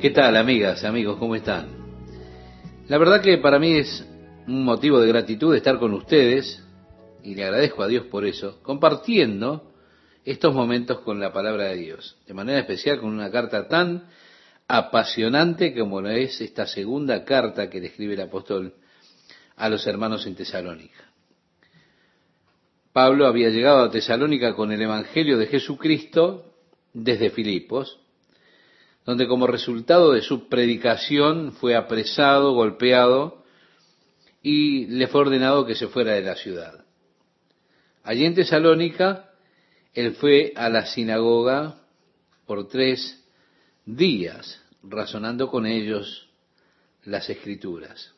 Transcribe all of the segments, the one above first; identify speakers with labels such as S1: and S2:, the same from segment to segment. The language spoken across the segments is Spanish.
S1: ¿Qué tal, amigas, amigos? ¿Cómo están? La verdad que para mí es un motivo de gratitud estar con ustedes, y le agradezco a Dios por eso, compartiendo estos momentos con la palabra de Dios, de manera especial con una carta tan apasionante como lo es esta segunda carta que le escribe el apóstol a los hermanos en Tesalónica. Pablo había llegado a Tesalónica con el Evangelio de Jesucristo desde Filipos, donde como resultado de su predicación fue apresado, golpeado y le fue ordenado que se fuera de la ciudad. Allí en Tesalónica, él fue a la sinagoga por 3 días, razonando con ellos las Escrituras.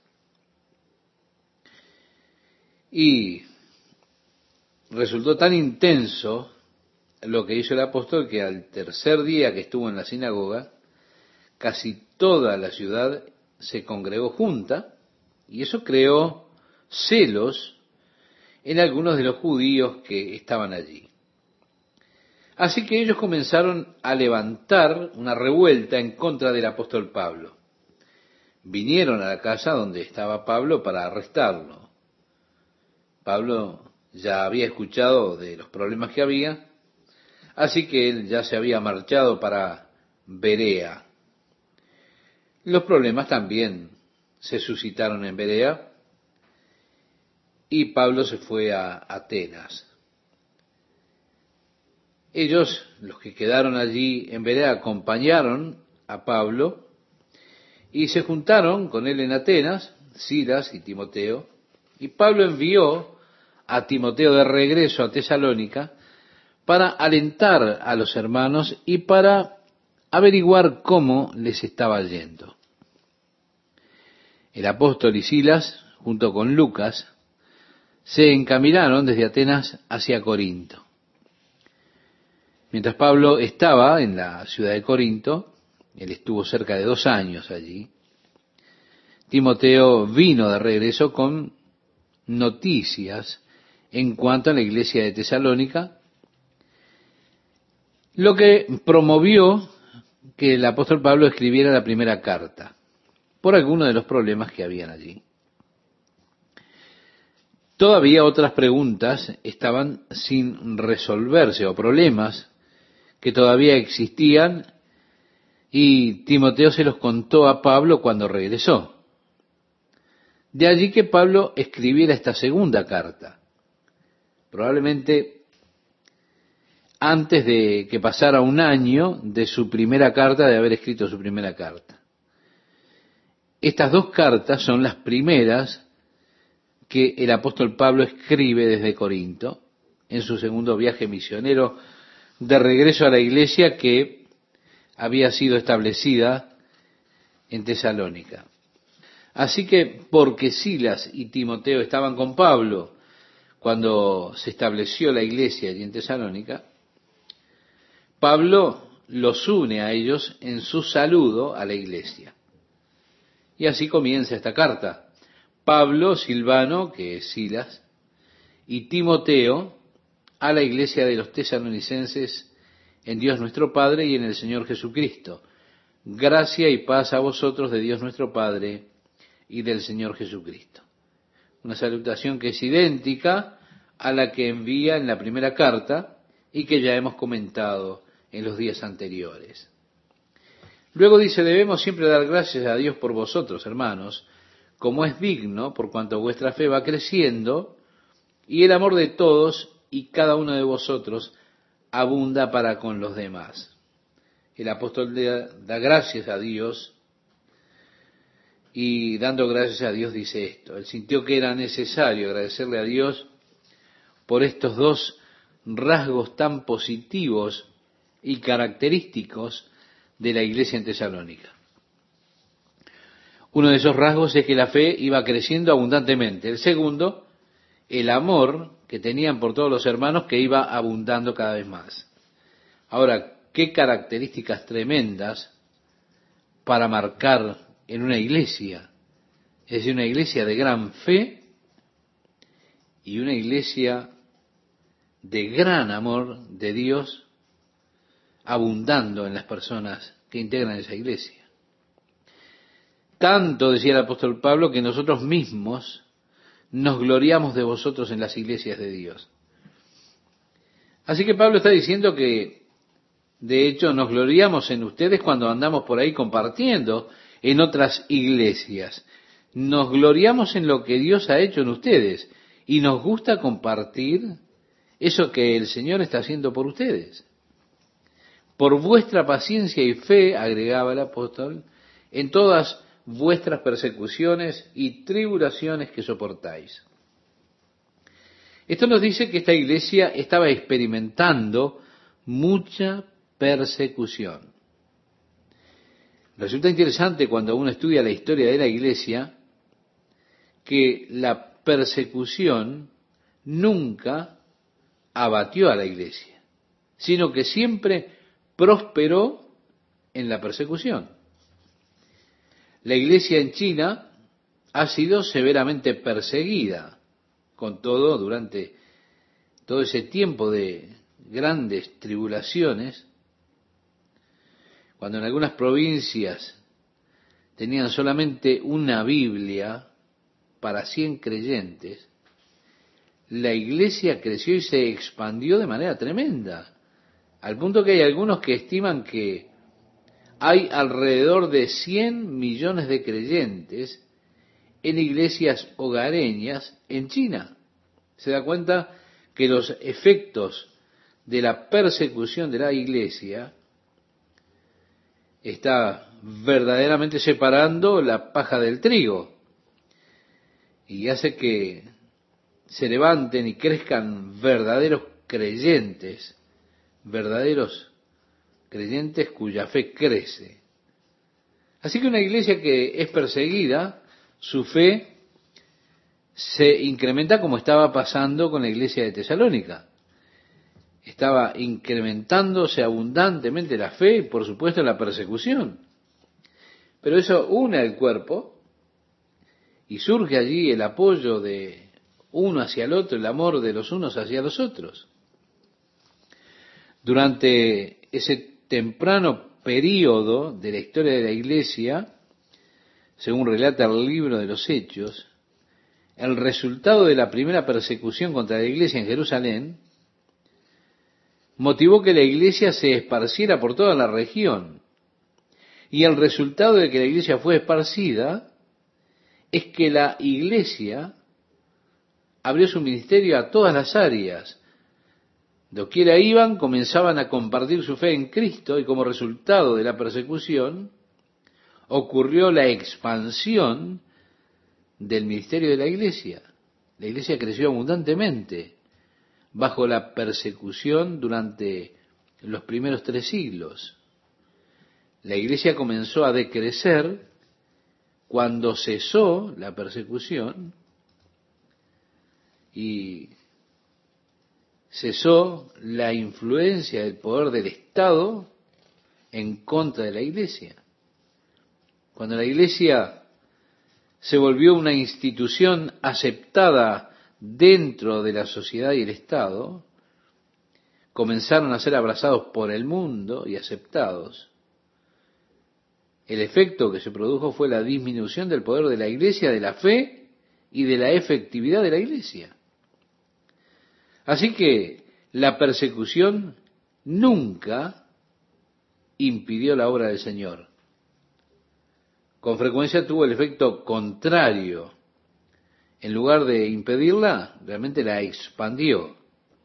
S1: Y resultó tan intenso lo que hizo el apóstol que al tercer día que estuvo en la sinagoga, casi toda la ciudad se congregó junta, y eso creó celos en algunos de los judíos que estaban allí. Así que ellos comenzaron a levantar una revuelta en contra del apóstol Pablo. Vinieron a la casa donde estaba Pablo para arrestarlo. Pablo ya había escuchado de los problemas que había, así que él ya se había marchado para Berea. Los problemas también se suscitaron en Berea y Pablo se fue a Atenas. Ellos, los que quedaron allí en Berea, acompañaron a Pablo y se juntaron con él en Atenas, Silas y Timoteo, y Pablo envió a Timoteo de regreso a Tesalónica para alentar a los hermanos y para averiguar cómo les estaba yendo. El apóstol y Silas, junto con Lucas, se encaminaron desde Atenas hacia Corinto. Mientras Pablo estaba en la ciudad de Corinto, él estuvo cerca de 2 años allí, Timoteo vino de regreso con noticias en cuanto a la iglesia de Tesalónica, lo que promovió que el apóstol Pablo escribiera la primera carta, por algunos de los problemas que habían allí. Todavía otras preguntas estaban sin resolverse, o problemas que todavía existían, y Timoteo se los contó a Pablo cuando regresó. De allí que Pablo escribiera esta segunda carta, probablemente antes de que pasara 1 año de su primera carta, de haber escrito su primera carta. Estas 2 cartas son las primeras que el apóstol Pablo escribe desde Corinto, en su segundo viaje misionero, de regreso a la iglesia que había sido establecida en Tesalónica. Así que, porque Silas y Timoteo estaban con Pablo cuando se estableció la iglesia allí en Tesalónica, Pablo los une a ellos en su saludo a la iglesia. Y así comienza esta carta. Pablo, Silvano, que es Silas, y Timoteo, a la iglesia de los tesalonicenses en Dios nuestro Padre y en el Señor Jesucristo. Gracia y paz a vosotros de Dios nuestro Padre y del Señor Jesucristo. Una salutación que es idéntica a la que envía en la primera carta y que ya hemos comentado en los días anteriores. Luego dice, debemos siempre dar gracias a Dios por vosotros, hermanos, como es digno, por cuanto vuestra fe va creciendo y el amor de todos y cada uno de vosotros abunda para con los demás. El apóstol da gracias a Dios y dando gracias a Dios dice esto. Él sintió que era necesario agradecerle a Dios por estos 2 rasgos tan positivos y característicos de la iglesia en Tesalónica. Uno de esos rasgos es que la fe iba creciendo abundantemente. El segundo, el amor que tenían por todos los hermanos que iba abundando cada vez más. Ahora, qué características tremendas para marcar en una iglesia. Es decir, una iglesia de gran fe y una iglesia de gran amor de Dios abundando en las personas que integran esa iglesia. Tanto, decía el apóstol Pablo, que nosotros mismos nos gloriamos de vosotros en las iglesias de Dios. Así que Pablo está diciendo que, de hecho, nos gloriamos en ustedes cuando andamos por ahí compartiendo en otras iglesias. Nos gloriamos en lo que Dios ha hecho en ustedes y nos gusta compartir eso que el Señor está haciendo por ustedes. Por vuestra paciencia y fe, agregaba el apóstol, en todas vuestras persecuciones y tribulaciones que soportáis. Esto nos dice que esta iglesia estaba experimentando mucha persecución. Resulta interesante cuando uno estudia la historia de la iglesia que la persecución nunca abatió a la iglesia, sino que siempre prosperó en la persecución. La iglesia en China ha sido severamente perseguida, con todo, durante todo ese tiempo de grandes tribulaciones, cuando en algunas provincias tenían solamente una Biblia para 100 creyentes, la iglesia creció y se expandió de manera tremenda, al punto que hay algunos que estiman que hay alrededor de 100 millones de creyentes en iglesias hogareñas en China. Se da cuenta que los efectos de la persecución de la iglesia está verdaderamente separando la paja del trigo y hace que se levanten y crezcan verdaderos creyentes cuya fe crece. Así que una iglesia que es perseguida, su fe se incrementa como estaba pasando con la iglesia de Tesalónica. Estaba incrementándose abundantemente la fe y, por supuesto, la persecución. Pero eso une al cuerpo y surge allí el apoyo de uno hacia el otro, el amor de los unos hacia los otros. Durante ese temprano período de la historia de la iglesia, según relata el libro de los Hechos, el resultado de la primera persecución contra la iglesia en Jerusalén motivó que la iglesia se esparciera por toda la región. Y el resultado de que la iglesia fue esparcida es que la iglesia abrió su ministerio a todas las áreas. Doquiera iban, comenzaban a compartir su fe en Cristo y como resultado de la persecución ocurrió la expansión del ministerio de la iglesia. La iglesia creció abundantemente bajo la persecución durante los primeros 3 siglos. La iglesia comenzó a decrecer cuando cesó la persecución y cesó la influencia del poder del Estado en contra de la iglesia. Cuando la iglesia se volvió una institución aceptada dentro de la sociedad y el Estado, comenzaron a ser abrazados por el mundo y aceptados. El efecto que se produjo fue la disminución del poder de la iglesia, de la fe y de la efectividad de la iglesia. Así que la persecución nunca impidió la obra del Señor. Con frecuencia tuvo el efecto contrario. En lugar de impedirla, realmente la expandió.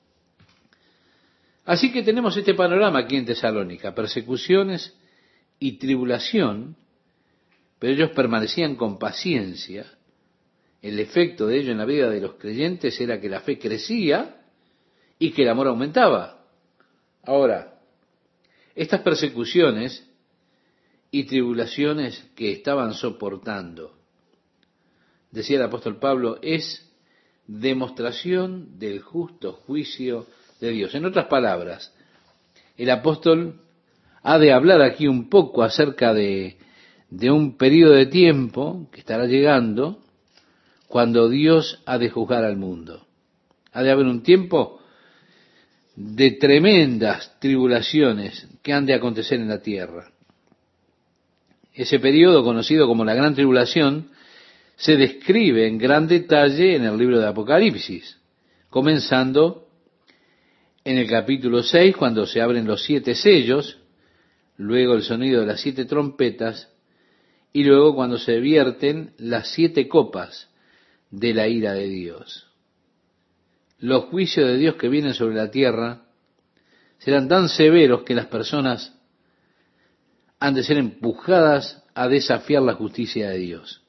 S1: Así que tenemos este panorama aquí en Tesalónica, persecuciones y tribulación, pero ellos permanecían con paciencia. El efecto de ello en la vida de los creyentes era que la fe crecía y que el amor aumentaba. Ahora, estas persecuciones y tribulaciones que estaban soportando, decía el apóstol Pablo, es demostración del justo juicio de Dios. En otras palabras, el apóstol ha de hablar aquí un poco acerca de un periodo de tiempo que estará llegando cuando Dios ha de juzgar al mundo. Ha de haber un tiempo de tremendas tribulaciones que han de acontecer en la tierra. Ese periodo conocido como la Gran Tribulación se describe en gran detalle en el libro de Apocalipsis, comenzando en el capítulo 6, cuando se abren los 7 sellos, luego el sonido de las 7 trompetas, y luego cuando se vierten las 7 copas de la ira de Dios. Los juicios de Dios que vienen sobre la tierra serán tan severos que las personas han de ser empujadas a desafiar la justicia de Dios.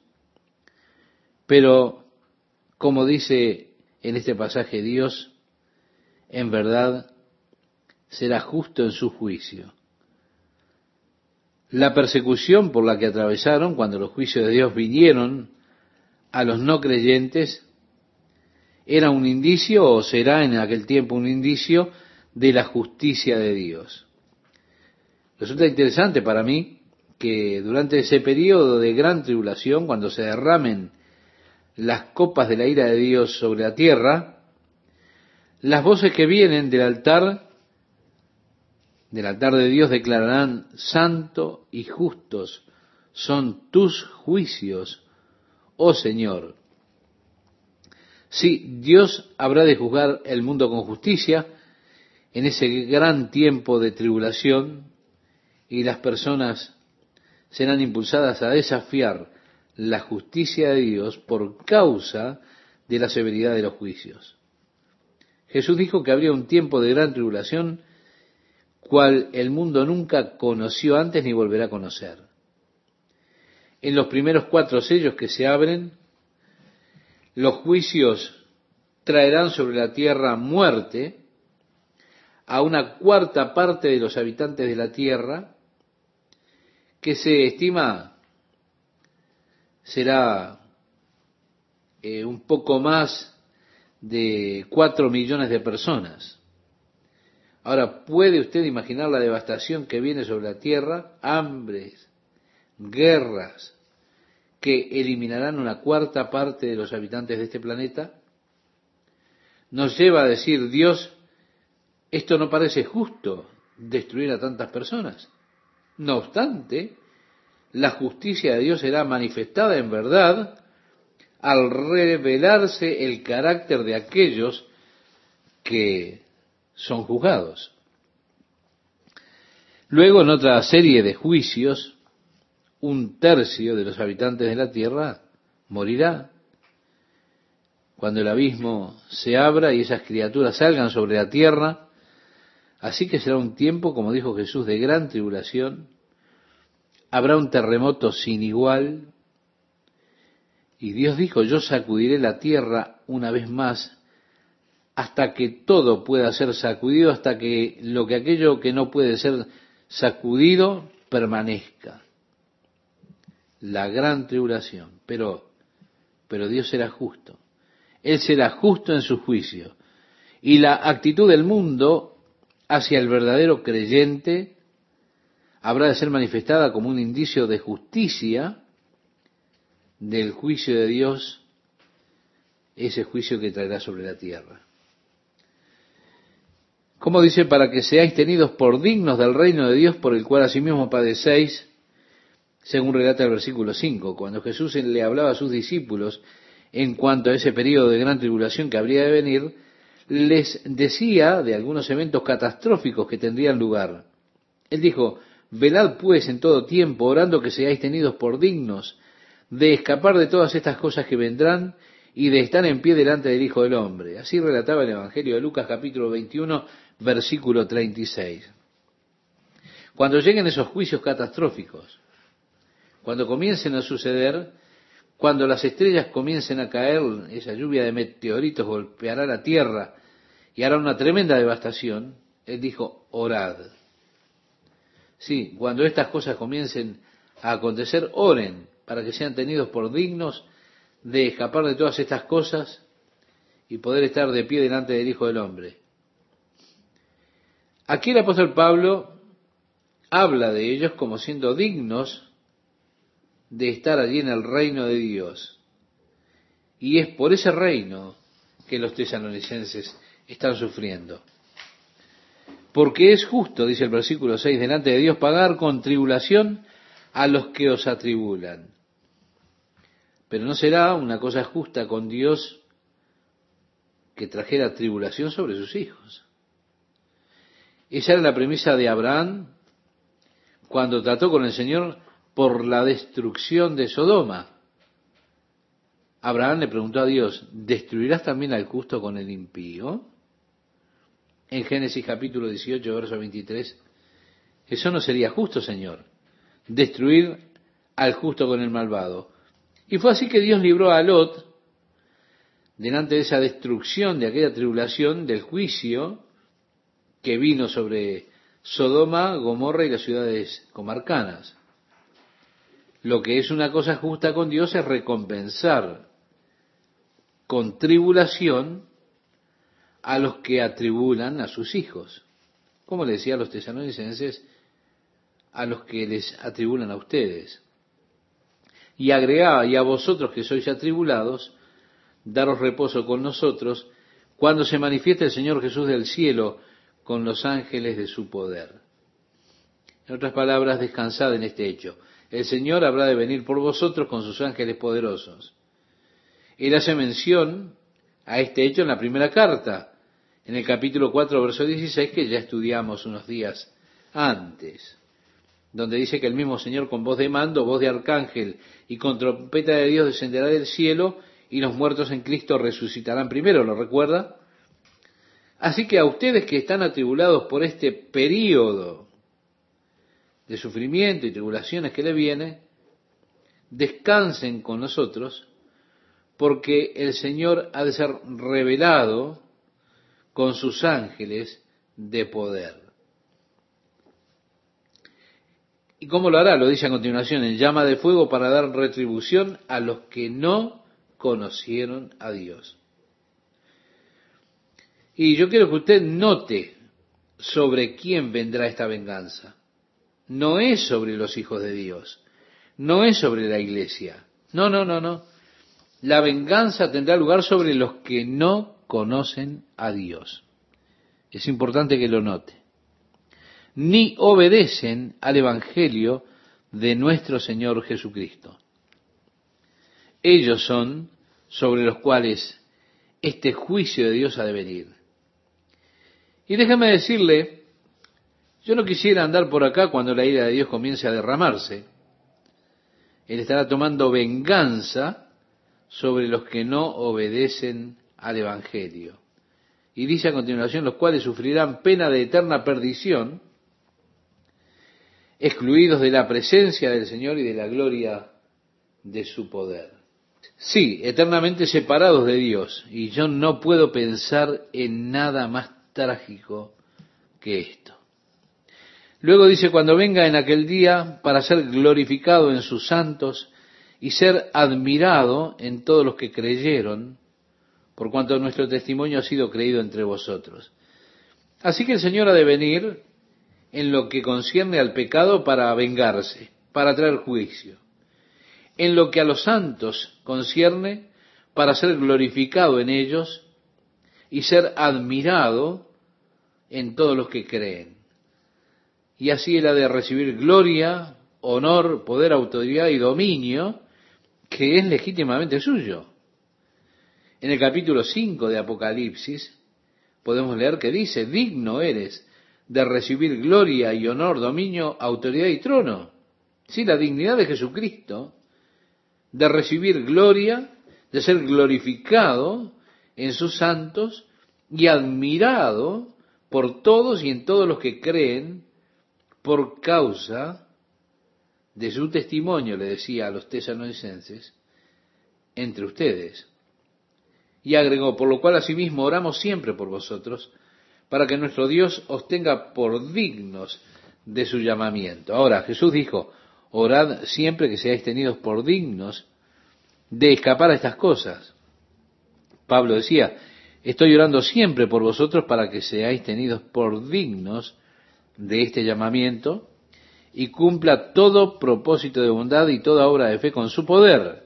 S1: Pero, como dice en este pasaje, Dios en verdad será justo en su juicio. La persecución por la que atravesaron cuando los juicios de Dios vinieron a los no creyentes era un indicio, o será en aquel tiempo un indicio, de la justicia de Dios. Resulta interesante para mí que durante ese periodo de gran tribulación, cuando se derramen las copas de la ira de Dios sobre la tierra, las voces que vienen del altar de Dios declararán: santo y justos son tus juicios, oh Señor. Sí, Dios habrá de juzgar el mundo con justicia en ese gran tiempo de tribulación, y las personas serán impulsadas a desafiar la justicia de Dios por causa de la severidad de los juicios. Jesús dijo que habría un tiempo de gran tribulación, cual el mundo nunca conoció antes ni volverá a conocer. En los primeros 4 sellos que se abren, los juicios traerán sobre la tierra muerte a una 1/4 parte de los habitantes de la tierra, que se estima será un poco más de 4 millones de personas. Ahora, ¿puede usted imaginar la devastación que viene sobre la tierra? Hambres, guerras, que eliminarán una 1/4 parte de los habitantes de este planeta. Nos lleva a decir: Dios, esto no parece justo, destruir a tantas personas. No obstante, la justicia de Dios será manifestada en verdad al revelarse el carácter de aquellos que son juzgados. Luego, en otra serie de juicios, 1/3 de los habitantes de la tierra morirá. Cuando el abismo se abra y esas criaturas salgan sobre la tierra, así que será un tiempo, como dijo Jesús, de gran tribulación. Habrá un terremoto sin igual. Y Dios dijo: yo sacudiré la tierra una vez más, hasta que todo pueda ser sacudido, hasta que aquello que no puede ser sacudido permanezca. La gran tribulación. Pero Dios será justo. Él será justo en su juicio. Y la actitud del mundo hacia el verdadero creyente habrá de ser manifestada como un indicio de justicia del juicio de Dios, ese juicio que traerá sobre la tierra. Como dice: para que seáis tenidos por dignos del reino de Dios, por el cual asimismo padecéis, según relata el versículo 5, cuando Jesús le hablaba a sus discípulos en cuanto a ese periodo de gran tribulación que habría de venir, les decía de algunos eventos catastróficos que tendrían lugar. Él dijo: velad pues en todo tiempo, orando que seáis tenidos por dignos de escapar de todas estas cosas que vendrán y de estar en pie delante del Hijo del Hombre. Así relataba el Evangelio de Lucas, capítulo 21, versículo 36. Cuando lleguen esos juicios catastróficos, cuando comiencen a suceder, cuando las estrellas comiencen a caer, esa lluvia de meteoritos golpeará la tierra y hará una tremenda devastación, Él dijo: orad. Sí, cuando estas cosas comiencen a acontecer, oren para que sean tenidos por dignos de escapar de todas estas cosas y poder estar de pie delante del Hijo del Hombre. Aquí el apóstol Pablo habla de ellos como siendo dignos de estar allí en el reino de Dios. Y es por ese reino que los tesalonicenses están sufriendo. Porque es justo, dice el versículo 6, delante de Dios pagar con tribulación a los que os atribulan. Pero no será una cosa justa con Dios que trajera tribulación sobre sus hijos. Esa era la premisa de Abraham cuando trató con el Señor por la destrucción de Sodoma. Abraham le preguntó a Dios, ¿destruirás también al justo con el impío? En Génesis capítulo 18, verso 23, eso no sería justo, Señor, destruir al justo con el malvado. Y fue así que Dios libró a Lot, delante de esa destrucción, de aquella tribulación, del juicio que vino sobre Sodoma, Gomorra y las ciudades comarcanas. Lo que es una cosa justa con Dios es recompensar con tribulación a los que atribulan a sus hijos. Como le decía a los tesalonicenses, a los que les atribulan a ustedes. Y agregaba, y a vosotros que sois atribulados, daros reposo con nosotros, cuando se manifieste el Señor Jesús del cielo con los ángeles de su poder. En otras palabras, descansad en este hecho. El Señor habrá de venir por vosotros con sus ángeles poderosos. Él hace mención a este hecho en la primera carta, en el capítulo 4, verso 16, que ya estudiamos unos días antes, donde dice que el mismo Señor con voz de mando, voz de arcángel y con trompeta de Dios descenderá del cielo y los muertos en Cristo resucitarán primero, ¿lo recuerda? Así que a ustedes que están atribulados por este período de sufrimiento y tribulaciones que le viene, descansen con nosotros, porque el Señor ha de ser revelado con sus ángeles de poder. ¿Y cómo lo hará? Lo dice a continuación, en llama de fuego para dar retribución a los que no conocieron a Dios. Y yo quiero que usted note sobre quién vendrá esta venganza. No es sobre los hijos de Dios, no es sobre la iglesia. No. La venganza tendrá lugar sobre los que no conocen a Dios. Es importante que lo note. Ni obedecen al Evangelio de nuestro Señor Jesucristo. Ellos son sobre los cuales este juicio de Dios ha de venir. Y déjame decirle, yo no quisiera andar por acá cuando la ira de Dios comience a derramarse. Él estará tomando venganza sobre los que no obedecen al Evangelio. Y dice a continuación, los cuales sufrirán pena de eterna perdición, excluidos de la presencia del Señor y de la gloria de su poder. Sí, eternamente separados de Dios. Y yo no puedo pensar en nada más trágico que esto. Luego dice, cuando venga en aquel día para ser glorificado en sus santos y ser admirado en todos los que creyeron, por cuanto nuestro testimonio ha sido creído entre vosotros. Así que el Señor ha de venir en lo que concierne al pecado para vengarse, para traer juicio. En lo que a los santos concierne, para ser glorificado en ellos y ser admirado en todos los que creen. Y así Él ha de recibir gloria, honor, poder, autoridad y dominio, que es legítimamente suyo. En el capítulo 5 de Apocalipsis podemos leer que dice, digno eres de recibir gloria y honor, dominio, autoridad y trono. Sí, la dignidad de Jesucristo, de recibir gloria, de ser glorificado en sus santos y admirado por todos y en todos los que creen por causa de su testimonio, le decía a los tesalonicenses, entre ustedes. Y agregó, por lo cual asimismo oramos siempre por vosotros, para que nuestro Dios os tenga por dignos de su llamamiento. Ahora, Jesús dijo, orad siempre que seáis tenidos por dignos de escapar a estas cosas. Pablo decía, estoy orando siempre por vosotros para que seáis tenidos por dignos de este llamamiento y cumpla todo propósito de bondad y toda obra de fe con su poder.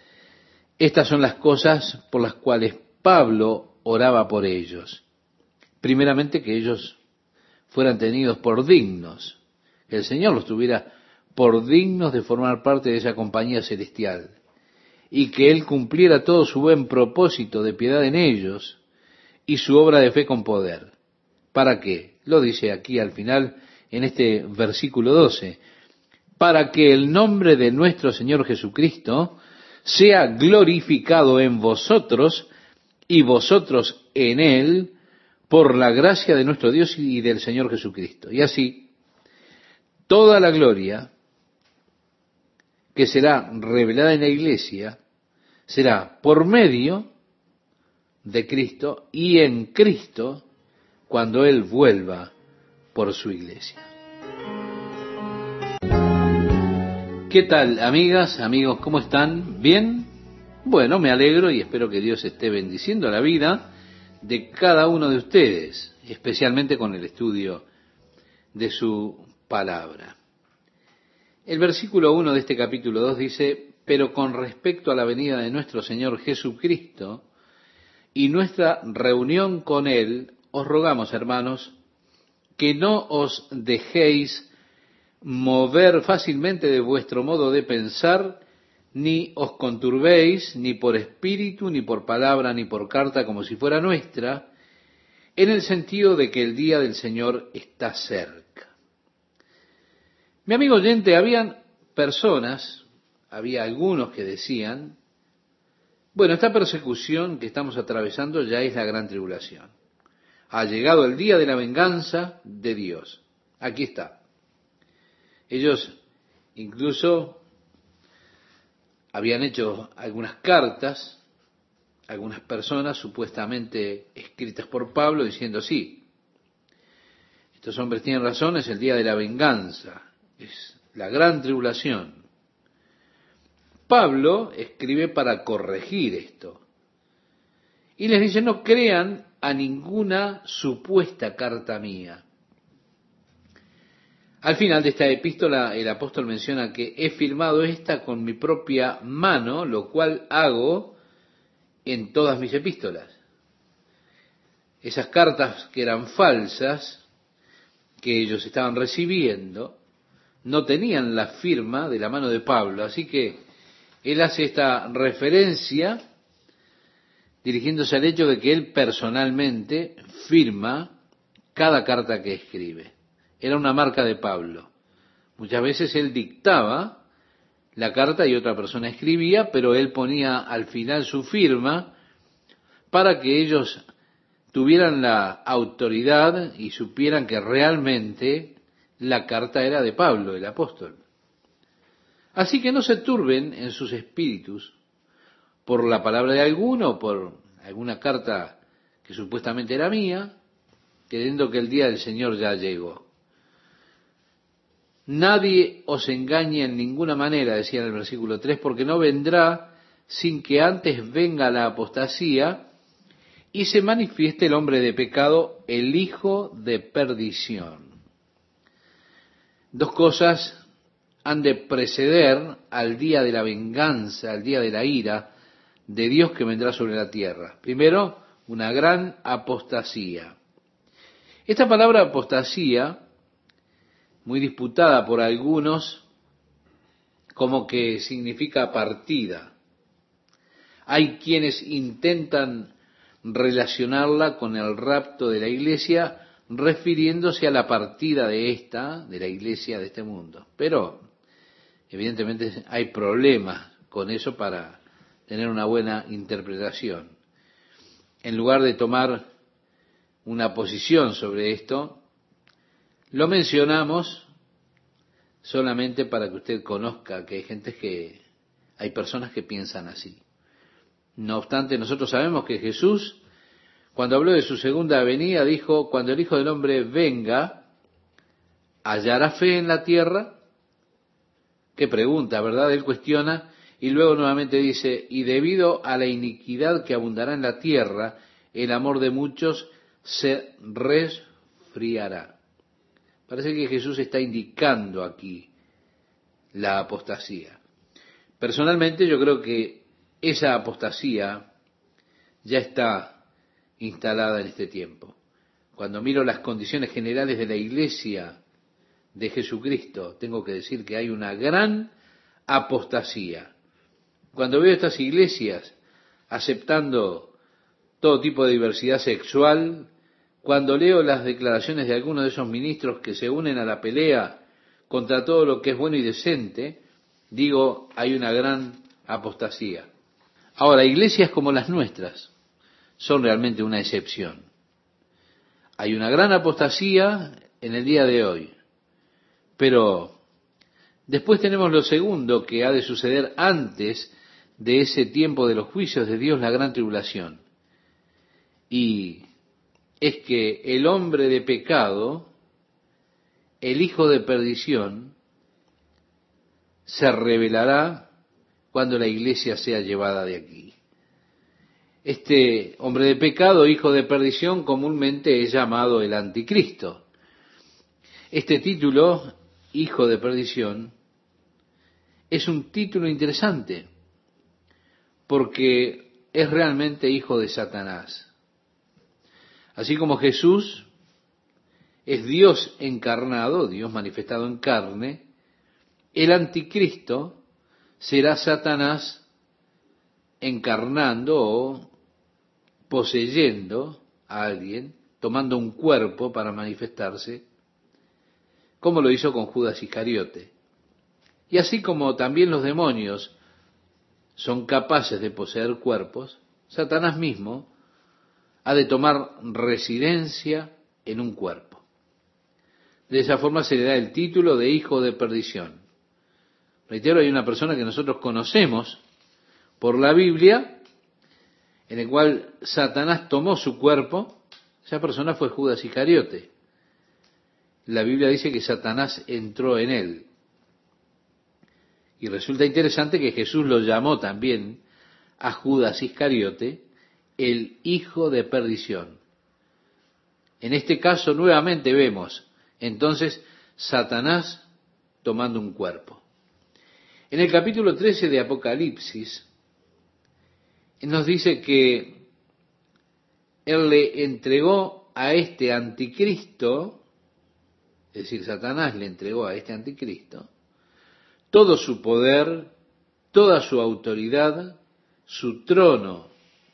S1: Estas son las cosas por las cuales Pablo oraba por ellos. Primeramente, que ellos fueran tenidos por dignos, que el Señor los tuviera por dignos de formar parte de esa compañía celestial, y que Él cumpliera todo su buen propósito de piedad en ellos y su obra de fe con poder. ¿Para qué? Lo dice aquí al final, en este versículo 12. Para que el nombre de nuestro Señor Jesucristo sea glorificado en vosotros y vosotros en Él, por la gracia de nuestro Dios y del Señor Jesucristo. Y así, toda la gloria que será revelada en la iglesia será por medio de Cristo y en Cristo cuando Él vuelva por su iglesia. ¿Qué tal, amigas, amigos? ¿Cómo están? ¿Bien? Bueno, me alegro y espero que Dios esté bendiciendo la vida de cada uno de ustedes, especialmente con el estudio de su palabra. El versículo 1 de este capítulo 2 dice: pero con respecto a la venida de nuestro Señor Jesucristo y nuestra reunión con Él, os rogamos, hermanos, que no os dejéis mover fácilmente de vuestro modo de pensar, ni os conturbéis, ni por espíritu, ni por palabra, ni por carta, como si fuera nuestra, en el sentido de que el día del Señor está cerca. Mi amigo oyente, había algunos que decían, bueno, esta persecución que estamos atravesando ya es la gran tribulación. Ha llegado el día de la venganza de Dios. Aquí está. Ellos incluso habían hecho algunas cartas, algunas personas supuestamente escritas por Pablo, diciendo, sí, estos hombres tienen razón, es el día de la venganza, es la gran tribulación. Pablo escribe para corregir esto. Y les dice, no crean a ninguna supuesta carta mía. Al final de esta epístola, el apóstol menciona que he firmado esta con mi propia mano, lo cual hago en todas mis epístolas. Esas cartas que eran falsas, que ellos estaban recibiendo, no tenían la firma de la mano de Pablo. Así que él hace esta referencia dirigiéndose al hecho de que él personalmente firma cada carta que escribe. Era una marca de Pablo. Muchas veces él dictaba la carta y otra persona escribía, pero él ponía al final su firma para que ellos tuvieran la autoridad y supieran que realmente la carta era de Pablo, el apóstol. Así que no se turben en sus espíritus por la palabra de alguno, por alguna carta que supuestamente era mía, creyendo que el día del Señor ya llegó. Nadie os engañe en ninguna manera, decía en el versículo 3, porque no vendrá sin que antes venga la apostasía y se manifieste el hombre de pecado, el hijo de perdición. Dos cosas han de preceder al día de la venganza, al día de la ira de Dios que vendrá sobre la tierra. Primero, una gran apostasía. Esta palabra apostasía, muy disputada por algunos, como que significa partida. Hay quienes intentan relacionarla con el rapto de la iglesia, refiriéndose a la partida de la iglesia de este mundo. Pero, evidentemente, hay problemas con eso para tener una buena interpretación. En lugar de tomar una posición sobre esto, lo mencionamos solamente para que usted conozca que hay personas que piensan así. No obstante, nosotros sabemos que Jesús, cuando habló de su segunda venida, dijo, cuando el Hijo del Hombre venga, ¿hallará fe en la tierra? Qué pregunta, ¿verdad? Él cuestiona y luego nuevamente dice, y debido a la iniquidad que abundará en la tierra, el amor de muchos se resfriará. Parece que Jesús está indicando aquí la apostasía. Personalmente yo creo que esa apostasía ya está instalada en este tiempo. Cuando miro las condiciones generales de la iglesia de Jesucristo, tengo que decir que hay una gran apostasía. Cuando veo estas iglesias aceptando todo tipo de diversidad sexual, cuando leo las declaraciones de algunos de esos ministros que se unen a la pelea contra todo lo que es bueno y decente, digo, hay una gran apostasía. Ahora, iglesias como las nuestras son realmente una excepción. Hay una gran apostasía en el día de hoy, pero después tenemos lo segundo que ha de suceder antes de ese tiempo de los juicios de Dios, la gran tribulación. Y es que el hombre de pecado, el hijo de perdición, se revelará cuando la iglesia sea llevada de aquí. Este hombre de pecado, hijo de perdición, comúnmente es llamado el anticristo. Este título, hijo de perdición, es un título interesante porque es realmente hijo de Satanás. Así como Jesús es Dios encarnado, Dios manifestado en carne, el anticristo será Satanás encarnando o poseyendo a alguien, tomando un cuerpo para manifestarse, como lo hizo con Judas Iscariote. Y así como también los demonios son capaces de poseer cuerpos, Satanás mismo ha de tomar residencia en un cuerpo. De esa forma se le da el título de hijo de perdición. Reitero, hay una persona que nosotros conocemos por la Biblia, en el cual Satanás tomó su cuerpo. Esa persona fue Judas Iscariote. La Biblia dice que Satanás entró en él. Y resulta interesante que Jesús lo llamó también a Judas Iscariote el hijo de perdición. En este caso nuevamente vemos entonces Satanás tomando un cuerpo. En el capítulo 13 de Apocalipsis nos dice que él le entregó a este anticristo, es decir, Satanás le entregó a este anticristo, todo su poder, toda su autoridad, su trono.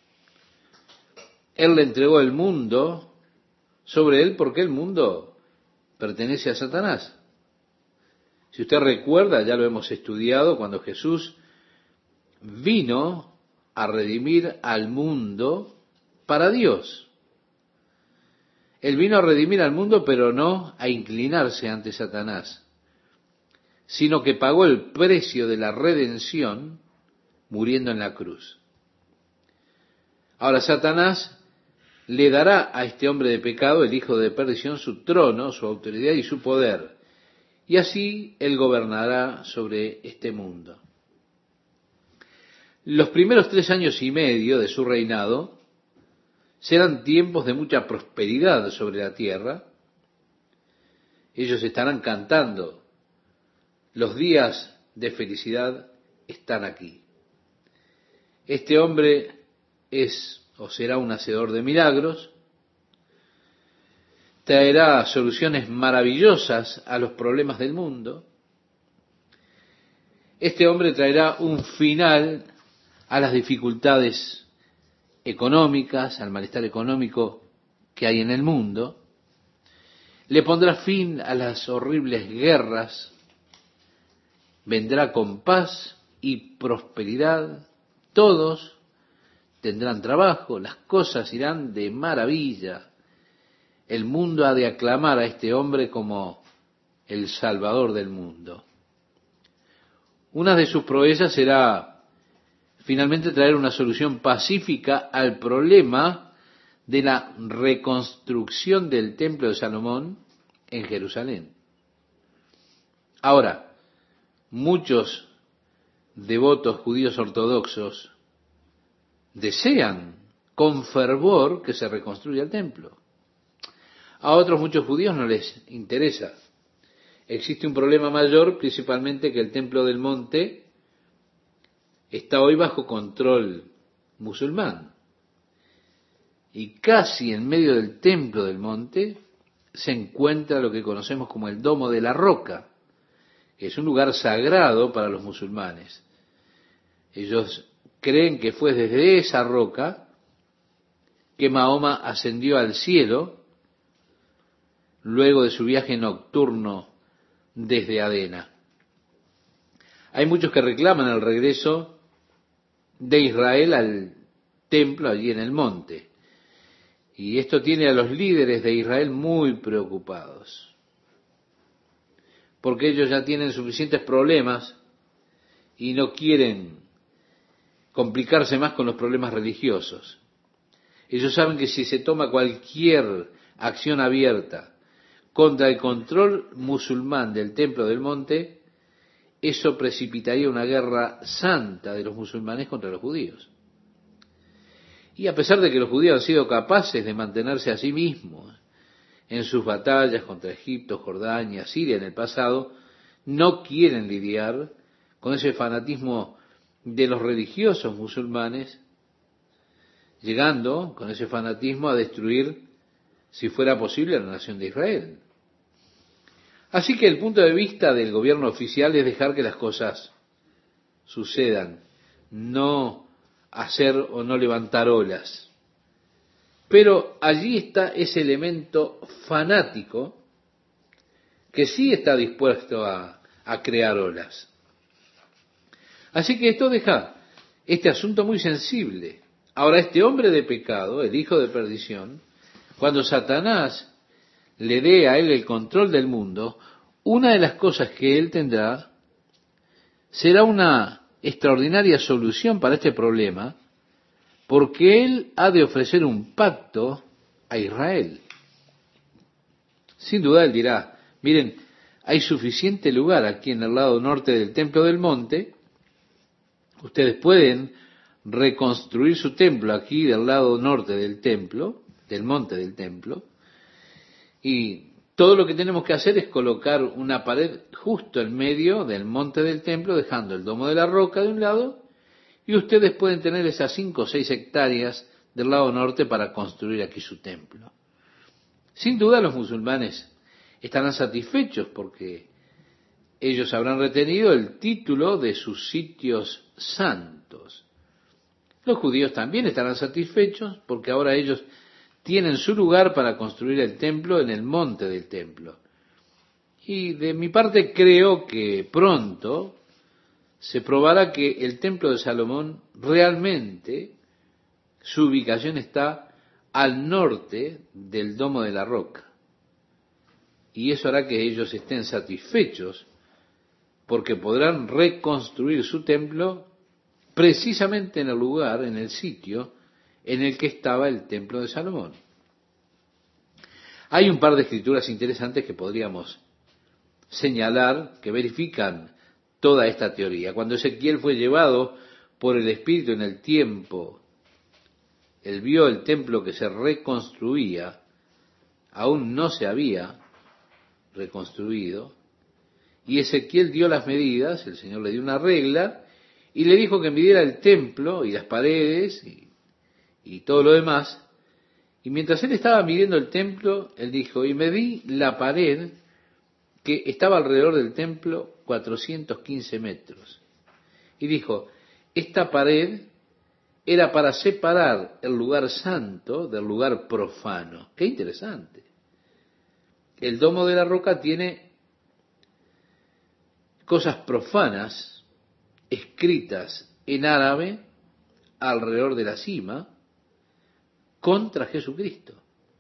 S1: Él le entregó el mundo sobre él porque el mundo pertenece a Satanás. Si usted recuerda, ya lo hemos estudiado, cuando Jesús vino a redimir al mundo para Dios. Él vino a redimir al mundo, pero no a inclinarse ante Satanás, sino que pagó el precio de la redención muriendo en la cruz. Ahora Satanás le dará a este hombre de pecado, el hijo de perdición, su trono, su autoridad y su poder, y así él gobernará sobre este mundo. Los primeros 3 años y medio de su reinado serán tiempos de mucha prosperidad sobre la tierra. Ellos estarán cantando. Los días de felicidad están aquí. Este hombre es o será un hacedor de milagros, traerá soluciones maravillosas a los problemas del mundo. Este hombre traerá un final a las dificultades económicas, al malestar económico que hay en el mundo. Le pondrá fin a las horribles guerras. Vendrá con paz y prosperidad. Todos tendrán trabajo, las cosas irán de maravilla. El mundo ha de aclamar a este hombre como el Salvador del mundo. Una de sus proezas será finalmente traer una solución pacífica al problema de la reconstrucción del templo de Salomón en Jerusalén. Ahora, muchos devotos judíos ortodoxos desean con fervor que se reconstruya el templo. A otros muchos judíos no les interesa. Existe un problema mayor, principalmente que el templo del monte está hoy bajo control musulmán. Y casi en medio del templo del monte se encuentra lo que conocemos como el Domo de la Roca, que es un lugar sagrado para los musulmanes. Ellos creen que fue desde esa roca que Mahoma ascendió al cielo luego de su viaje nocturno desde Adena. Hay muchos que reclaman el regreso de Israel al templo allí en el monte. Y esto tiene a los líderes de Israel muy preocupados, porque ellos ya tienen suficientes problemas y no quieren complicarse más con los problemas religiosos. Ellos saben que si se toma cualquier acción abierta contra el control musulmán del templo del monte, eso precipitaría una guerra santa de los musulmanes contra los judíos. Y a pesar de que los judíos han sido capaces de mantenerse a sí mismos en sus batallas contra Egipto, Jordania, Siria en el pasado, no quieren lidiar con ese fanatismo de los religiosos musulmanes, llegando con ese fanatismo a destruir, si fuera posible, la nación de Israel. Así que el punto de vista del gobierno oficial es dejar que las cosas sucedan, no hacer o no levantar olas. Pero allí está ese elemento fanático que sí está dispuesto a crear olas. Así que esto deja este asunto muy sensible. Ahora, este hombre de pecado, el hijo de perdición, cuando Satanás le dé a él el control del mundo, una de las cosas que él tendrá será una extraordinaria solución para este problema, porque él ha de ofrecer un pacto a Israel. Sin duda él dirá, miren, hay suficiente lugar aquí en el lado norte del templo del monte, ustedes pueden reconstruir su templo aquí del lado norte del templo, del monte del templo, y todo lo que tenemos que hacer es colocar una pared justo en medio del monte del templo, dejando el domo de la roca de un lado, y ustedes pueden tener esas 5 o 6 hectáreas del lado norte para construir aquí su templo. Sin duda los musulmanes estarán satisfechos porque ellos habrán retenido el título de sus sitios santos. Los judíos también estarán satisfechos porque ahora ellos tienen su lugar para construir el templo en el monte del templo. Y de mi parte creo que pronto se probará que el templo de Salomón realmente su ubicación está al norte del Domo de la Roca. Y eso hará que ellos estén satisfechos porque podrán reconstruir su templo precisamente en el lugar, en el sitio en el que estaba el templo de Salomón. Hay un par de escrituras interesantes que podríamos señalar que verifican toda esta teoría. Cuando Ezequiel fue llevado por el Espíritu en el tiempo, él vio el templo que se reconstruía, aún no se había reconstruido, y Ezequiel dio las medidas, el Señor le dio una regla, y le dijo que midiera el templo y las paredes y todo lo demás. Y mientras él estaba midiendo el templo, él dijo, y medí la pared que estaba alrededor del templo 415 metros. Y dijo, esta pared era para separar el lugar santo del lugar profano. ¡Qué interesante! El domo de la roca tiene cosas profanas escritas en árabe alrededor de la cima contra Jesucristo.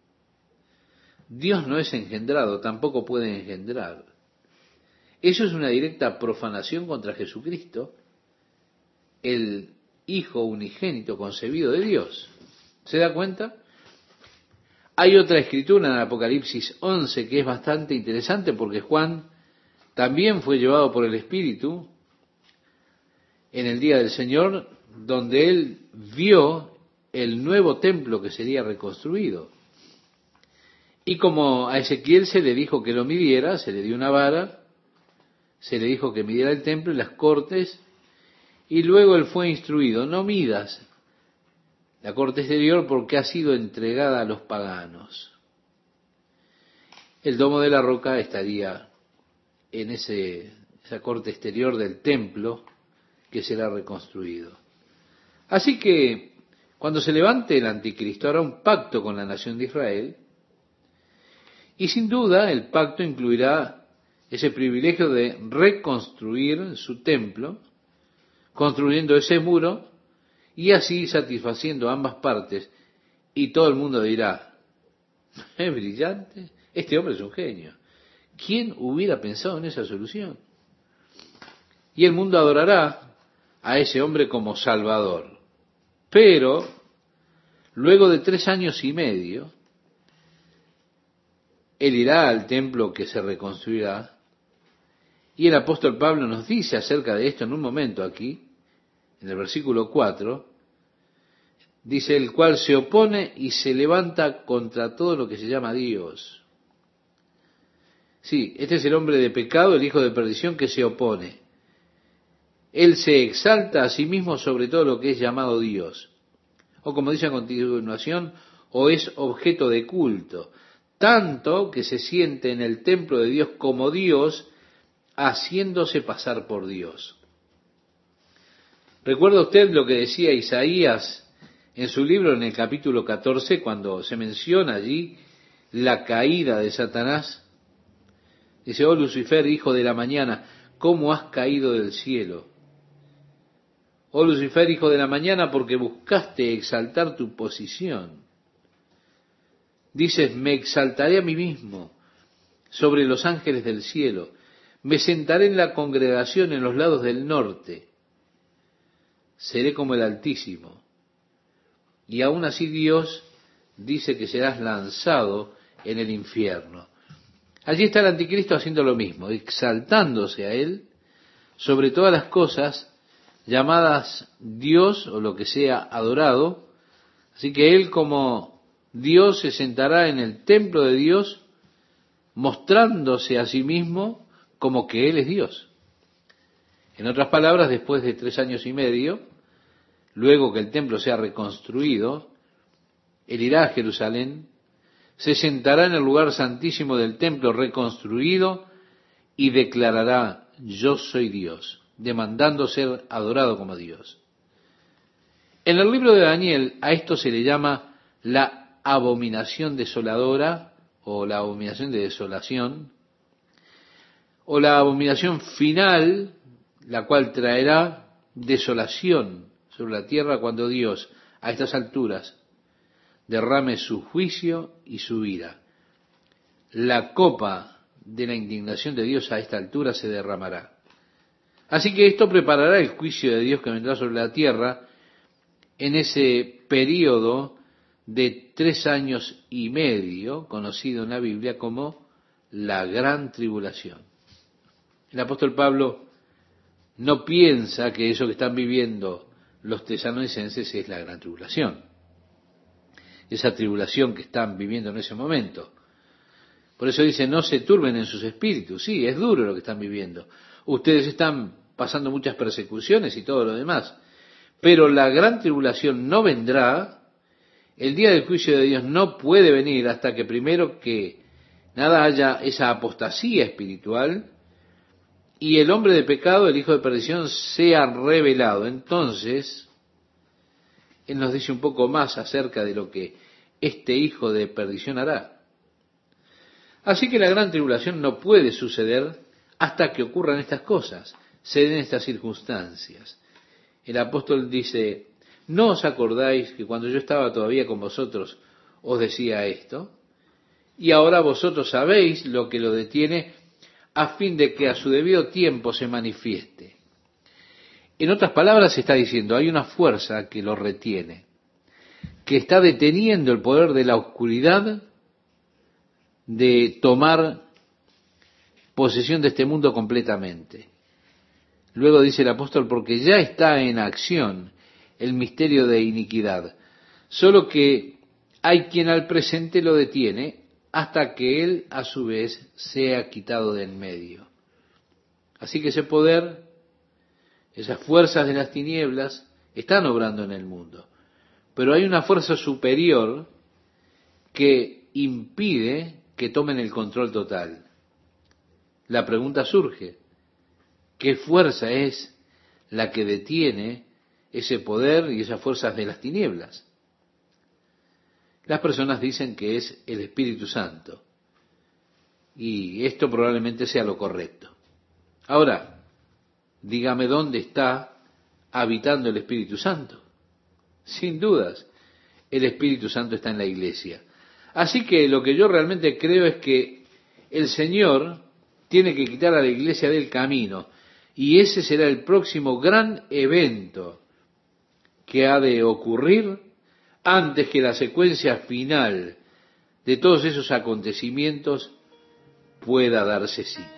S1: Dios no es engendrado, tampoco puede engendrar. Eso es una directa profanación contra Jesucristo, el Hijo unigénito concebido de Dios. ¿Se da cuenta? Hay otra escritura en el Apocalipsis 11 que es bastante interesante porque Juan también fue llevado por el Espíritu en el día del Señor, donde él vio el nuevo templo que sería reconstruido. Y como a Ezequiel se le dijo que lo midiera, se le dio una vara, se le dijo que midiera el templo y las cortes, y luego él fue instruido, no midas la corte exterior porque ha sido entregada a los paganos. el domo de la roca estaría en esa corte exterior del templo que será reconstruido. Así que cuando se levante el anticristo hará un pacto con la nación de Israel, y sin duda el pacto incluirá ese privilegio de reconstruir su templo, construyendo ese muro y así satisfaciendo a ambas partes. Y todo el mundo dirá, es brillante, este hombre es un genio. ¿Quién hubiera pensado en esa solución? Y el mundo adorará a ese hombre como Salvador. Pero, luego de 3 años y medio, él irá al templo que se reconstruirá. Y el apóstol Pablo nos dice acerca de esto en un momento aquí, en el versículo 4, dice, el cual se opone y se levanta contra todo lo que se llama Dios. Sí, este es el hombre de pecado, el hijo de perdición que se opone. Él se exalta a sí mismo sobre todo lo que es llamado Dios. O como dice a continuación, o es objeto de culto. Tanto que se siente en el templo de Dios como Dios, haciéndose pasar por Dios. ¿Recuerda usted lo que decía Isaías en su libro en el capítulo 14, cuando se menciona allí la caída de Satanás? Dice, oh Lucifer, hijo de la mañana, ¿cómo has caído del cielo? Oh Lucifer, hijo de la mañana, porque buscaste exaltar tu posición. Dices, me exaltaré a mí mismo sobre los ángeles del cielo, me sentaré en la congregación en los lados del norte, seré como el Altísimo. Y aún así Dios dice que serás lanzado en el infierno. Allí está el anticristo haciendo lo mismo, exaltándose a él sobre todas las cosas llamadas Dios o lo que sea adorado. Así que él como Dios se sentará en el templo de Dios, mostrándose a sí mismo como que él es Dios. En otras palabras, después de 3 años y medio, luego que el templo sea reconstruido, él irá a Jerusalén, se sentará en el lugar santísimo del templo reconstruido y declarará, yo soy Dios, demandando ser adorado como Dios. En el libro de Daniel a esto se le llama la abominación desoladora o la abominación de desolación o la abominación final, la cual traerá desolación sobre la tierra cuando Dios a estas alturas derrame su juicio y su ira. La copa de la indignación de Dios a esta altura se derramará. Así que esto preparará el juicio de Dios que vendrá sobre la tierra en ese período de 3 años y medio, conocido en la Biblia como la gran tribulación. El apóstol Pablo no piensa que eso que están viviendo los tesalonicenses es la gran tribulación, esa tribulación que están viviendo en ese momento. Por eso dice, no se turben en sus espíritus. Sí, es duro lo que están viviendo. Ustedes están pasando muchas persecuciones y todo lo demás. Pero la gran tribulación no vendrá, el día del juicio de Dios no puede venir hasta que primero que nada haya esa apostasía espiritual y el hombre de pecado, el hijo de perdición, sea revelado. Entonces, él nos dice un poco más acerca de lo que este hijo de perdición hará. Así que la gran tribulación no puede suceder hasta que ocurran estas cosas, se den estas circunstancias. El apóstol dice, ¿no os acordáis que cuando yo estaba todavía con vosotros os decía esto? Y ahora vosotros sabéis lo que lo detiene a fin de que a su debido tiempo se manifieste. En otras palabras está diciendo, hay una fuerza que lo retiene, que está deteniendo el poder de la oscuridad de tomar posesión de este mundo completamente. Luego dice el apóstol, porque ya está en acción el misterio de iniquidad, solo que hay quien al presente lo detiene hasta que él a su vez sea quitado de en medio. Así que ese poder, esas fuerzas de las tinieblas están obrando en el mundo, pero hay una fuerza superior que impide que tomen el control total. La pregunta surge, ¿qué fuerza es la que detiene ese poder y esas fuerzas de las tinieblas? Las personas dicen que es el Espíritu Santo, y esto probablemente sea lo correcto. Ahora, dígame dónde está habitando el Espíritu Santo. Sin dudas, el Espíritu Santo está en la iglesia. Así que lo que yo realmente creo es que el Señor tiene que quitar a la iglesia del camino, y ese será el próximo gran evento que ha de ocurrir antes que la secuencia final de todos esos acontecimientos pueda darse cita.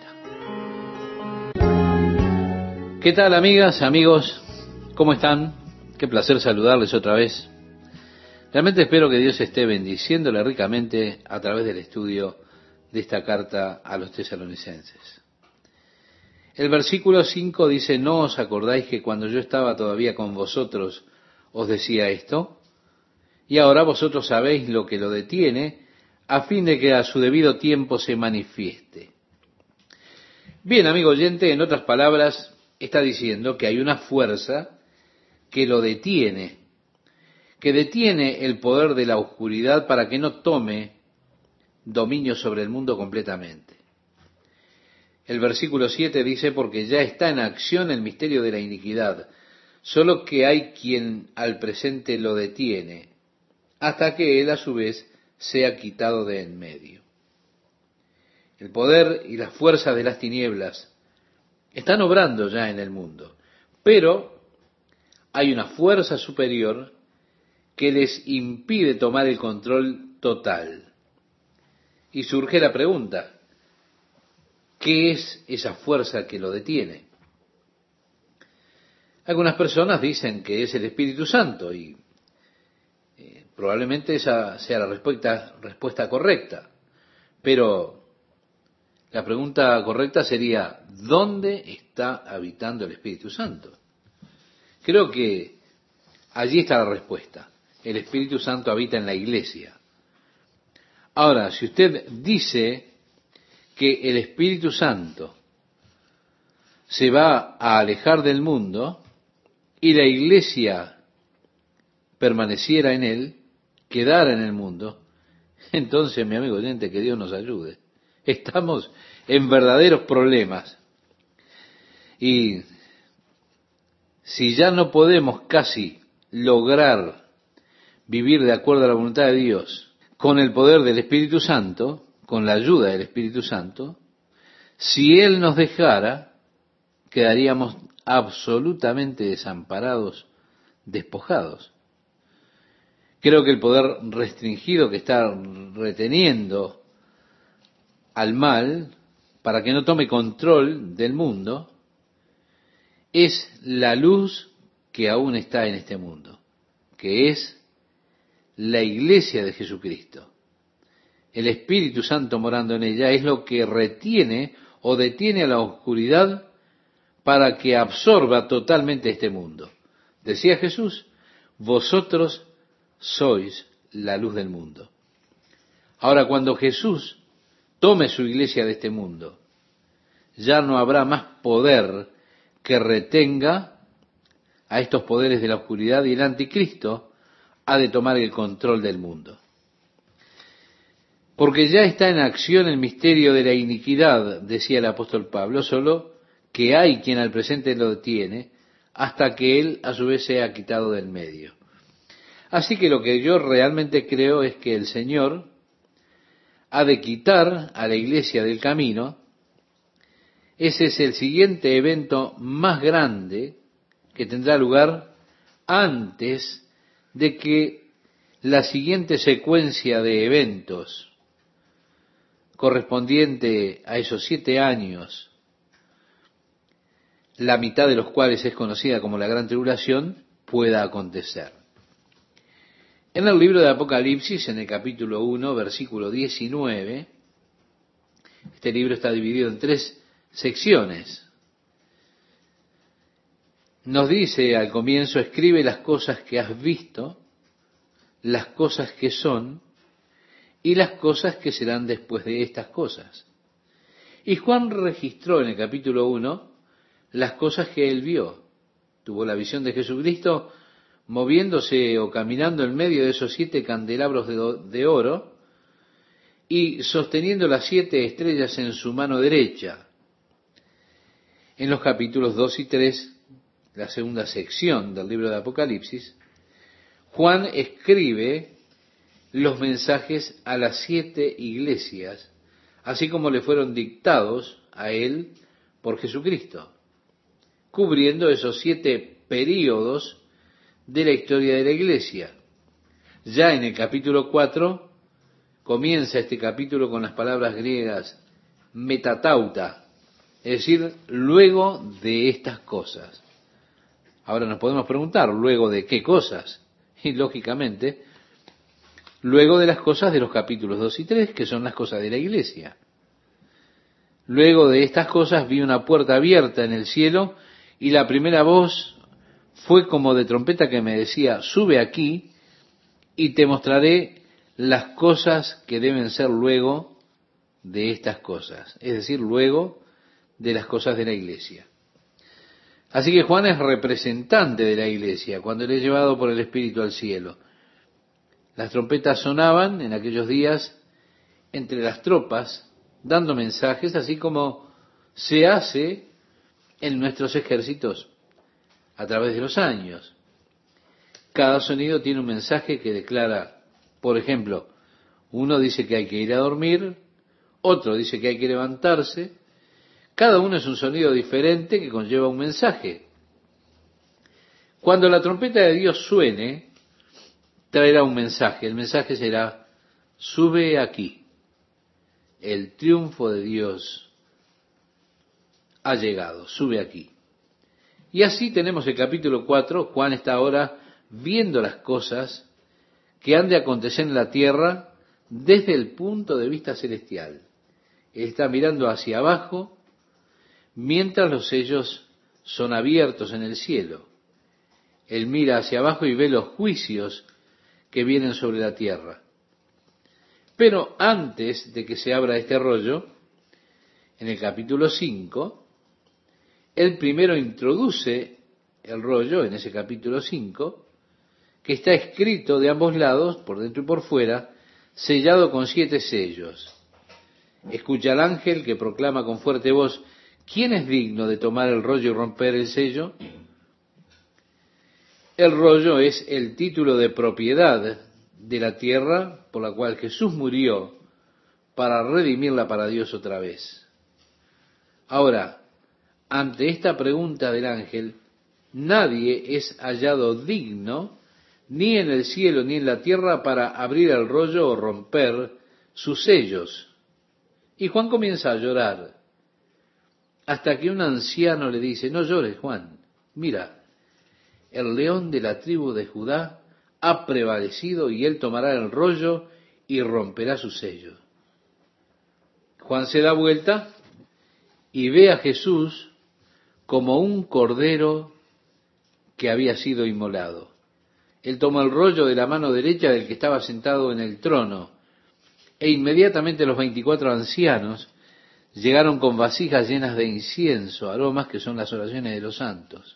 S1: ¿Qué tal, amigas, amigos? ¿Cómo están? Qué placer saludarles otra vez. Realmente espero que Dios esté bendiciéndole ricamente a través del estudio de esta carta a los tesalonicenses. El versículo 5 dice, ¿no os acordáis que cuando yo estaba todavía con vosotros os decía esto? Y ahora vosotros sabéis lo que lo detiene, a fin de que a su debido tiempo se manifieste. Bien, amigo oyente, en otras palabras, está diciendo que hay una fuerza que lo detiene, que detiene el poder de la oscuridad para que no tome dominio sobre el mundo completamente. El versículo 7 dice, porque ya está en acción el misterio de la iniquidad, solo que hay quien al presente lo detiene, hasta que él a su vez sea quitado de en medio. El poder y las fuerzas de las tinieblas están obrando ya en el mundo, pero hay una fuerza superior que les impide tomar el control total. Y surge la pregunta, ¿qué es esa fuerza que lo detiene? Algunas personas dicen que es el Espíritu Santo y probablemente esa sea la respuesta correcta. Pero la pregunta correcta sería, ¿dónde está habitando el Espíritu Santo? Creo que allí está la respuesta. El Espíritu Santo habita en la iglesia. Ahora, si usted dice que el Espíritu Santo se va a alejar del mundo y la iglesia permaneciera en él, quedara en el mundo, entonces, mi amigo oyente, que Dios nos ayude. Estamos en verdaderos problemas. Y si ya no podemos casi lograr vivir de acuerdo a la voluntad de Dios, con el poder del Espíritu Santo, con la ayuda del Espíritu Santo, si Él nos dejara, quedaríamos absolutamente desamparados, despojados. Creo que el poder restringido que está reteniendo al mal para que no tome control del mundo es la luz que aún está en este mundo, que es la iglesia de Jesucristo. El Espíritu Santo morando en ella es lo que retiene o detiene a la oscuridad para que absorba totalmente este mundo. Decía Jesús, vosotros sois la luz del mundo. Ahora, cuando Jesús tome su iglesia de este mundo, ya no habrá más poder que retenga a estos poderes de la oscuridad, y el anticristo ha de tomar el control del mundo. Porque ya está en acción el misterio de la iniquidad, decía el apóstol Pablo, solo que hay quien al presente lo detiene, hasta que él a su vez sea quitado del medio. Así que lo que yo realmente creo es que el Señor ha de quitar a la iglesia del camino. Ese es el siguiente evento más grande que tendrá lugar antes de que la siguiente secuencia de eventos correspondiente a esos 7 años, la mitad de los cuales es conocida como la Gran Tribulación, pueda acontecer. En el libro de Apocalipsis, en el capítulo 1, versículo 19, este libro está dividido en 3 secciones. Nos dice al comienzo, escribe las cosas que has visto, las cosas que son, y las cosas que serán después de estas cosas. Y Juan registró en el capítulo 1 las cosas que él vio. Tuvo la visión de Jesucristo moviéndose o caminando en medio de esos 7 candelabros de oro y sosteniendo las 7 estrellas en su mano derecha. En los capítulos 2 y 3, la segunda sección del libro de Apocalipsis, Juan escribe los mensajes a las 7 iglesias, así como le fueron dictados a él por Jesucristo, cubriendo esos 7 períodos de la historia de la iglesia. Ya en el capítulo 4 comienza este capítulo con las palabras griegas metatauta, es decir, luego de estas cosas. Ahora nos podemos preguntar, ¿luego de qué cosas? Y lógicamente, luego de las cosas de los capítulos 2 y 3, que son las cosas de la iglesia. Luego de estas cosas vi una puerta abierta en el cielo y la primera voz fue como de trompeta que me decía, sube aquí y te mostraré las cosas que deben ser luego de estas cosas, es decir, luego de las cosas de la iglesia. Así que Juan es representante de la iglesia cuando le es llevado por el Espíritu al cielo. Las trompetas sonaban en aquellos días entre las tropas, dando mensajes, así como se hace en nuestros ejércitos a través de los años. Cada sonido tiene un mensaje que declara, por ejemplo, uno dice que hay que ir a dormir, otro dice que hay que levantarse. Cada uno es un sonido diferente que conlleva un mensaje. Cuando la trompeta de Dios suene, traerá un mensaje. El mensaje será, sube aquí. El triunfo de Dios ha llegado, sube aquí. Y así tenemos el capítulo 4, Juan está ahora viendo las cosas que han de acontecer en la tierra desde el punto de vista celestial. Él está mirando hacia abajo mientras los sellos son abiertos en el cielo. Él mira hacia abajo y ve los juicios que vienen sobre la tierra. Pero antes de que se abra este rollo, en el capítulo 5, él primero introduce el rollo en ese capítulo 5, que está escrito de ambos lados, por dentro y por fuera, sellado con 7 sellos. Escucha al ángel que proclama con fuerte voz, ¿quién es digno de tomar el rollo y romper el sello? El rollo es el título de propiedad de la tierra por la cual Jesús murió para redimirla para Dios otra vez. Ahora, ante esta pregunta del ángel, nadie es hallado digno, ni en el cielo ni en la tierra, para abrir el rollo o romper sus sellos. Y Juan comienza a llorar, hasta que un anciano le dice, no llores, Juan, mira, el león de la tribu de Judá ha prevalecido y él tomará el rollo y romperá sus sellos. Juan se da vuelta y ve a Jesús como un cordero que había sido inmolado. Él toma el rollo de la mano derecha del que estaba sentado en el trono, e inmediatamente los 24 ancianos llegaron con vasijas llenas de incienso, aromas que son las oraciones de los santos.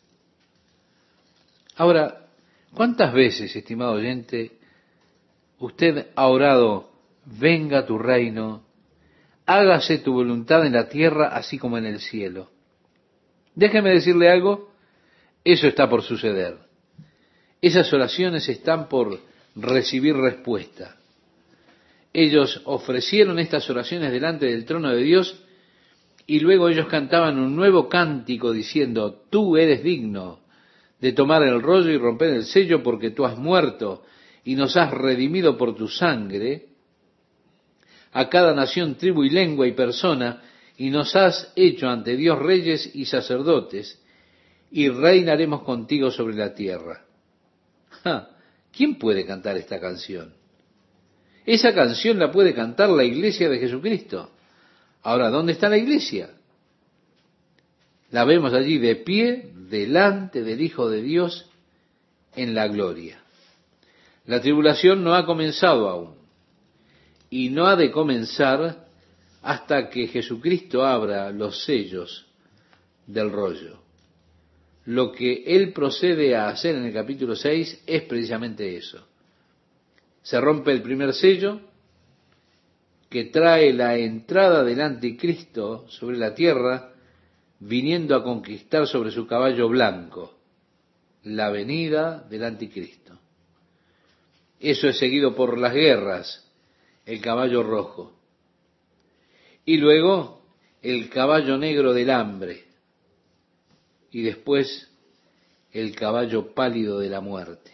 S1: Ahora, ¿cuántas veces, estimado oyente, usted ha orado, venga tu reino, hágase tu voluntad en la tierra así como en el cielo? Déjeme decirle algo, eso está por suceder. Esas oraciones están por recibir respuesta. Ellos ofrecieron estas oraciones delante del trono de Dios y luego ellos cantaban un nuevo cántico diciendo, tú eres digno de tomar el rollo y romper el sello porque tú has muerto y nos has redimido por tu sangre a cada nación, tribu y lengua y persona, y nos has hecho ante Dios reyes y sacerdotes, y reinaremos contigo sobre la tierra. ¿Quién puede cantar esta canción? Esa canción la puede cantar la iglesia de Jesucristo. Ahora, ¿dónde está la iglesia? La vemos allí de pie, delante del Hijo de Dios, en la gloria. La tribulación no ha comenzado aún. y no ha de comenzar hasta que Jesucristo abra los sellos del rollo. Lo que él procede a hacer en el capítulo 6 es precisamente eso. Se rompe el primer sello que trae la entrada del anticristo sobre la tierra, viniendo a conquistar sobre su caballo blanco, la venida del anticristo. Eso es seguido por las guerras, el caballo rojo, y luego el caballo negro del hambre, y después el caballo pálido de la muerte.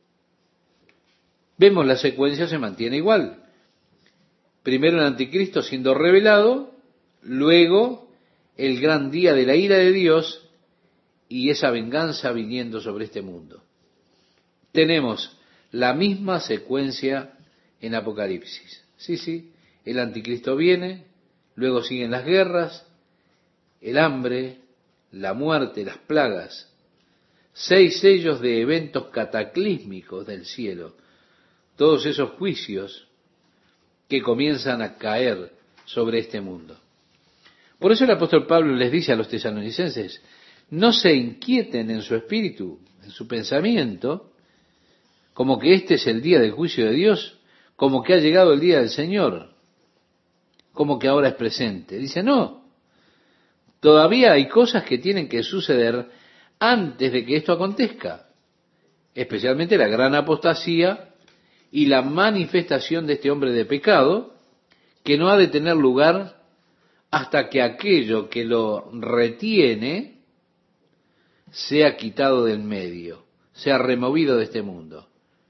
S1: Vemos la secuencia se mantiene igual. Primero el anticristo siendo revelado, luego el gran día de la ira de Dios y esa venganza viniendo sobre este mundo. Tenemos la misma secuencia en Apocalipsis. Sí, el anticristo viene, luego siguen las guerras, el hambre, la muerte, las plagas, 6 sellos de eventos cataclísmicos del cielo, todos esos juicios que comienzan a caer sobre este mundo. Por eso el apóstol Pablo les dice a los tesalonicenses, no se inquieten en su espíritu, en su pensamiento, como que este es el día del juicio de Dios, como que ha llegado el día del Señor, como que ahora es presente. Dice, no, todavía hay cosas que tienen que suceder antes de que esto acontezca, especialmente la gran apostasía y la manifestación de este hombre de pecado, que no ha de tener lugar hasta que aquello que lo retiene sea quitado del medio, sea removido de este mundo.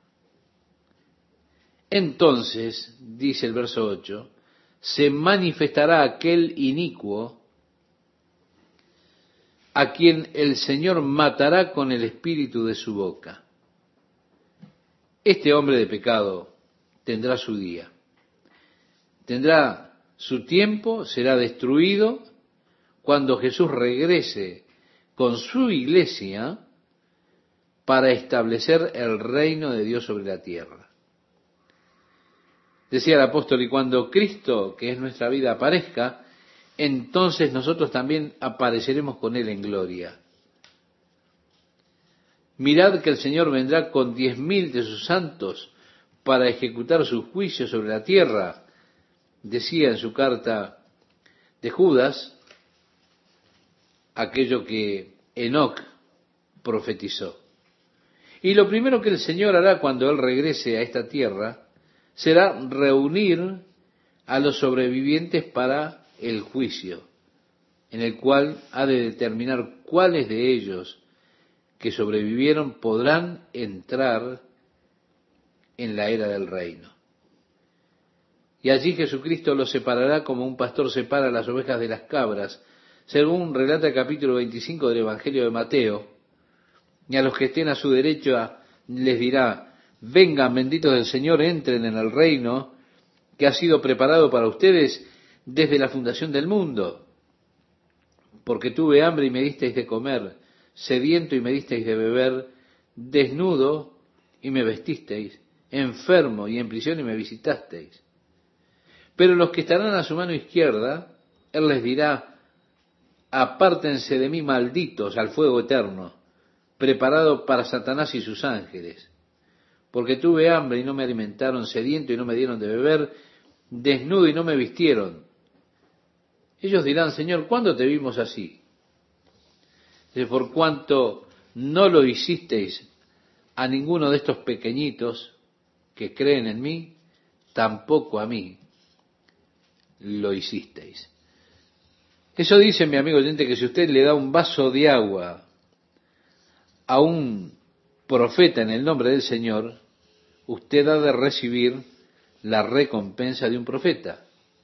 S1: Entonces, dice el verso 8, se manifestará aquel inicuo a quien el Señor matará con el espíritu de su boca. Este hombre de pecado tendrá su día, tendrá su tiempo, será destruido cuando Jesús regrese con su iglesia para establecer el reino de Dios sobre la tierra. Decía el apóstol, y cuando Cristo, que es nuestra vida, aparezca, entonces nosotros también apareceremos con Él en gloria. Mirad que el Señor vendrá con 10.000 de sus santos para ejecutar su juicio sobre la tierra, decía en su carta de Judas, aquello que Enoc profetizó. Y lo primero que el Señor hará cuando Él regrese a esta tierra será reunir a los sobrevivientes para el juicio, en el cual ha de determinar cuáles de ellos que sobrevivieron podrán entrar en la era del reino. Y allí Jesucristo los separará como un pastor separa las ovejas de las cabras, según relata el capítulo 25 del Evangelio de Mateo, y a los que estén a su derecha les dirá, vengan benditos del Señor, entren en el reino que ha sido preparado para ustedes desde la fundación del mundo. Porque tuve hambre y me disteis de comer, sediento y me disteis de beber, desnudo y me vestisteis, enfermo y en prisión y me visitasteis. Pero los que estarán a su mano izquierda, Él les dirá, apártense de mí, malditos, al fuego eterno, preparado para Satanás y sus ángeles. Porque tuve hambre y no me alimentaron, sediento y no me dieron de beber, desnudo y no me vistieron. Ellos dirán, Señor, ¿cuándo te vimos así? Por cuanto no lo hicisteis a ninguno de estos pequeñitos que creen en mí, tampoco a mí lo hicisteis. Eso dice, mi amigo oyente, que si usted le da un vaso de agua a un profeta en el nombre del Señor, usted ha de recibir la recompensa de un profeta.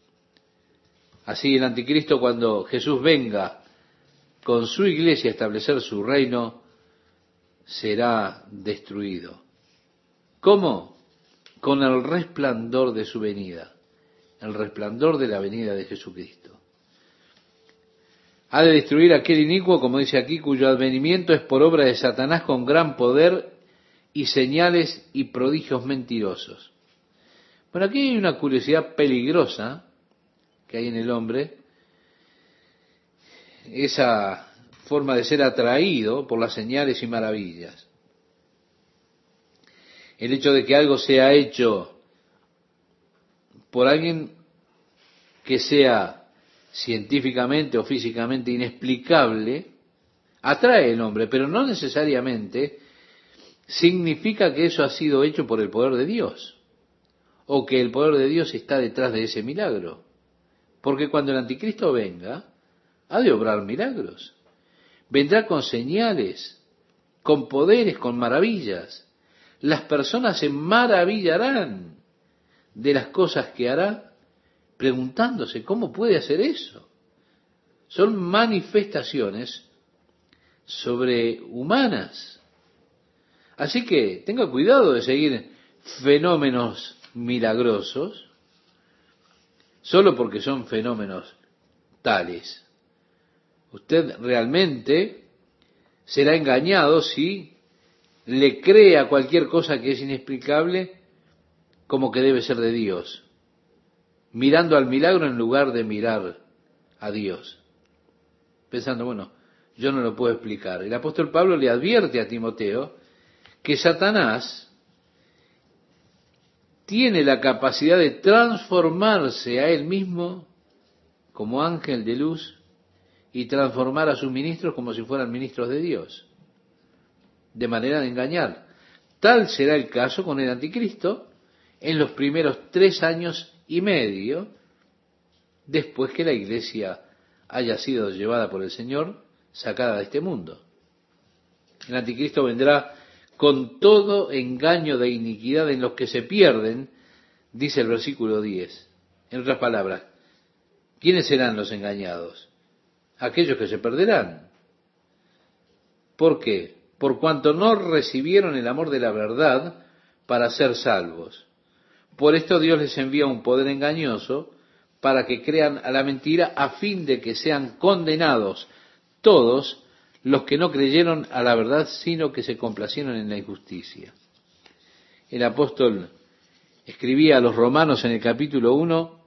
S1: Así el anticristo, cuando Jesús venga con su iglesia a establecer su reino, será destruido. ¿Cómo? Con el resplandor de su venida, el resplandor de la venida de Jesucristo. Ha de destruir aquel inicuo, como dice aquí, cuyo advenimiento es por obra de Satanás con gran poder y señales y prodigios mentirosos, Bueno, aquí hay una curiosidad peligrosa que hay en el hombre, esa forma de ser atraído por las señales y maravillas. El hecho de que algo sea hecho por alguien que sea científicamente o físicamente inexplicable, atrae al hombre, pero no necesariamente significa que eso ha sido hecho por el poder de Dios, o que el poder de Dios está detrás de ese milagro. Porque cuando el anticristo venga, ha de obrar milagros. Vendrá con señales, con poderes, con maravillas. Las personas se maravillarán de las cosas que hará, preguntándose cómo puede hacer eso. Son manifestaciones sobrehumanas. Así que tenga cuidado de seguir fenómenos milagrosos solo porque son fenómenos tales. Usted realmente será engañado si le cree a cualquier cosa que es inexplicable como que debe ser de Dios, mirando al milagro en lugar de mirar a Dios, pensando, bueno, yo no lo puedo explicar. El apóstol Pablo le advierte a Timoteo que Satanás tiene la capacidad de transformarse a él mismo como ángel de luz y transformar a sus ministros como si fueran ministros de Dios, de manera de engañar. Tal será el caso con el anticristo en los primeros 3 años y medio después que la iglesia haya sido llevada por el Señor, sacada de este mundo. El anticristo vendrá con todo engaño de iniquidad en los que se pierden, dice el versículo 10. En otras palabras, ¿quiénes serán los engañados? Aquellos que se perderán. ¿Por qué? Por cuanto no recibieron el amor de la verdad para ser salvos. Por esto Dios les envía un poder engañoso para que crean a la mentira a fin de que sean condenados todos los que no creyeron a la verdad, sino que se complacieron en la injusticia. El apóstol escribía a los romanos en el capítulo 1,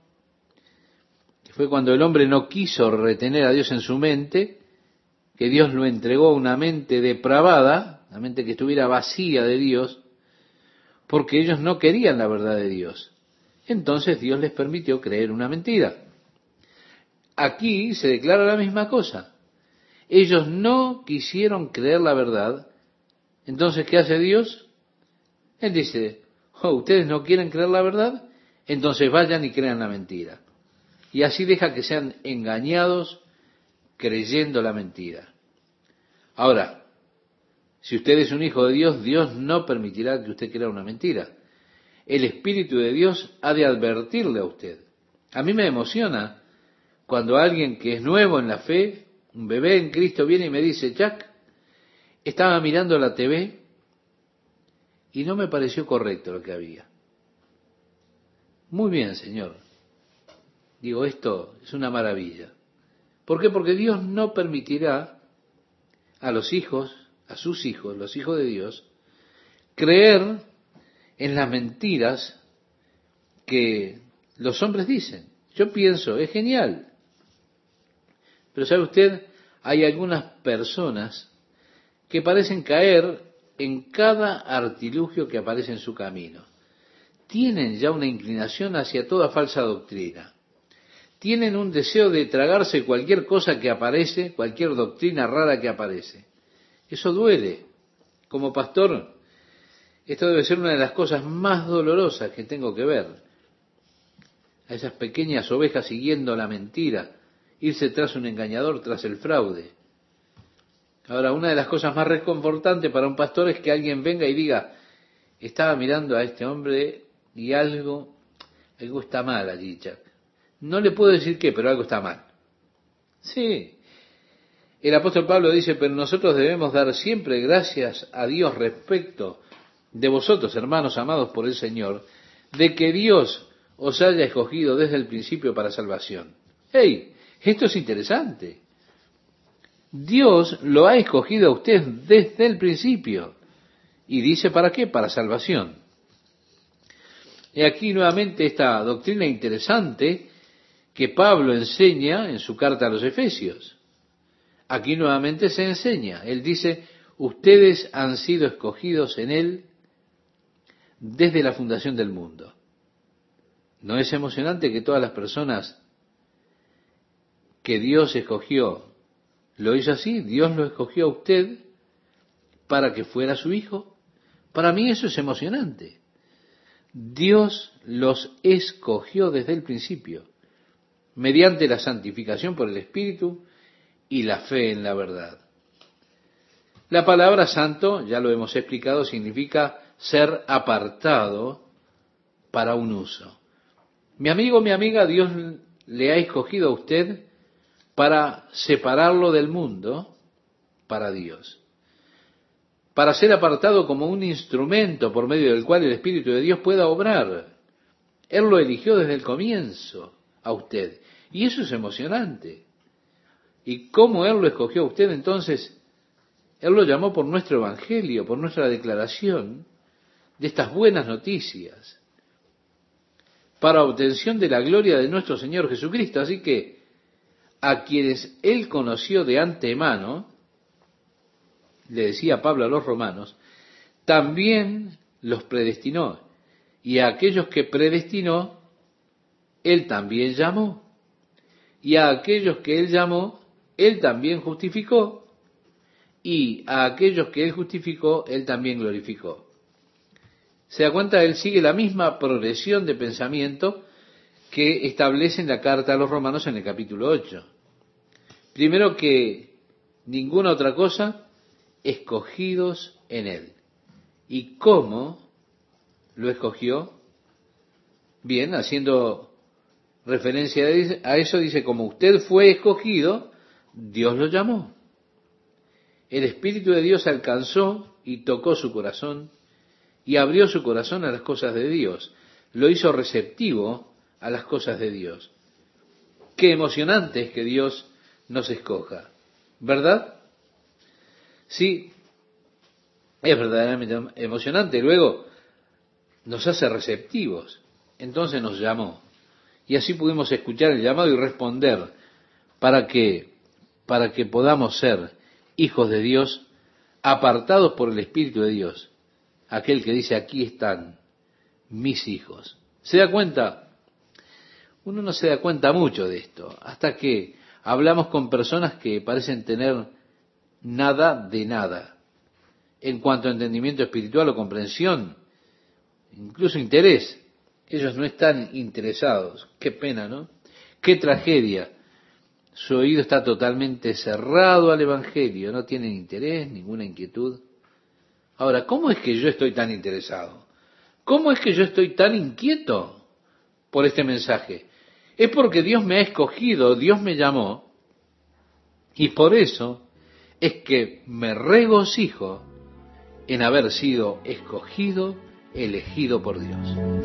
S1: que fue cuando el hombre no quiso retener a Dios en su mente, que Dios lo entregó a una mente depravada, una mente que estuviera vacía de Dios, porque ellos no querían la verdad de Dios. Entonces Dios les permitió creer una mentira. Aquí se declara la misma cosa. Ellos no quisieron creer la verdad. Entonces, ¿qué hace Dios? Él dice, ¿ustedes no quieren creer la verdad? Entonces vayan y crean la mentira. Y así deja que sean engañados creyendo la mentira. Ahora, si usted es un hijo de Dios, Dios no permitirá que usted crea una mentira. El Espíritu de Dios ha de advertirle a usted. A mí me emociona cuando alguien que es nuevo en la fe, un bebé en Cristo, viene y me dice, Jack, estaba mirando la TV y no me pareció correcto lo que había. Muy bien, Señor. Digo, esto es una maravilla. ¿Por qué? Porque Dios no permitirá a los hijos, a sus hijos, los hijos de Dios, creer en las mentiras que los hombres dicen. Yo pienso, es genial. Pero ¿sabe usted? Hay algunas personas que parecen caer en cada artilugio que aparece en su camino. Tienen ya una inclinación hacia toda falsa doctrina. Tienen un deseo de tragarse cualquier cosa que aparece, cualquier doctrina rara que aparece. Eso duele. Como pastor, esto debe ser una de las cosas más dolorosas que tengo que ver. A esas pequeñas ovejas siguiendo la mentira, irse tras un engañador, tras el fraude. Ahora, una de las cosas más reconfortantes para un pastor es que alguien venga y diga, estaba mirando a este hombre y algo está mal allí, Jack. No le puedo decir qué, pero algo está mal. Sí. El apóstol Pablo dice, pero nosotros debemos dar siempre gracias a Dios respecto de vosotros, hermanos amados por el Señor, de que Dios os haya escogido desde el principio para salvación. ¡Hey! Esto es interesante. Dios lo ha escogido a usted desde el principio. Y dice, ¿para qué? Para salvación. He aquí nuevamente esta doctrina interesante que Pablo enseña en su carta a los Efesios. Aquí nuevamente se enseña. Él dice, ustedes han sido escogidos en Él desde la fundación del mundo. ¿No es emocionante que todas las personas que Dios escogió lo hizo así? Dios lo escogió a usted para que fuera su hijo. Para mí eso es emocionante. Dios los escogió desde el principio, mediante la santificación por el Espíritu y la fe en la verdad. La palabra santo, ya lo hemos explicado, significa ser apartado para un uso. Mi amigo, mi amiga, Dios le ha escogido a usted para separarlo del mundo para Dios, para ser apartado como un instrumento por medio del cual el Espíritu de Dios pueda obrar. Él lo eligió desde el comienzo a usted, y eso es emocionante. ¿Y cómo Él lo escogió a usted? Entonces, Él lo llamó por nuestro evangelio, por nuestra declaración de estas buenas noticias, para obtención de la gloria de nuestro Señor Jesucristo. Así que a quienes Él conoció de antemano, le decía Pablo a los romanos, también los predestinó. Y a aquellos que predestinó, Él también llamó. Y a aquellos que Él llamó, Él también justificó. Y a aquellos que Él justificó, Él también glorificó. ¿Se da cuenta? Él sigue la misma progresión de pensamiento que establece en la carta a los romanos en el capítulo 8. Primero que ninguna otra cosa, escogidos en Él. ¿Y cómo lo escogió? Bien, haciendo referencia a eso, dice, como usted fue escogido, Dios lo llamó. El Espíritu de Dios alcanzó y tocó su corazón y abrió su corazón a las cosas de Dios. Lo hizo receptivo a las cosas de Dios. Qué emocionante es que Dios nos escoja, ¿verdad? Sí, es verdaderamente emocionante. Luego nos hace receptivos. Entonces nos llamó. Y así pudimos escuchar el llamado y responder para que podamos ser hijos de Dios, apartados por el Espíritu de Dios. Aquel que dice, aquí están mis hijos. ¿Se da cuenta? Uno no se da cuenta mucho de esto, hasta que hablamos con personas que parecen tener nada de nada, en cuanto a entendimiento espiritual o comprensión, incluso interés. Ellos no están interesados. Qué pena, ¿no? Qué tragedia. Su oído está totalmente cerrado al Evangelio, no tienen interés, ninguna inquietud. Ahora, ¿cómo es que yo estoy tan interesado? ¿Cómo es que yo estoy tan inquieto por este mensaje? Es porque Dios me ha escogido, Dios me llamó, y por eso es que me regocijo en haber sido escogido, elegido por Dios.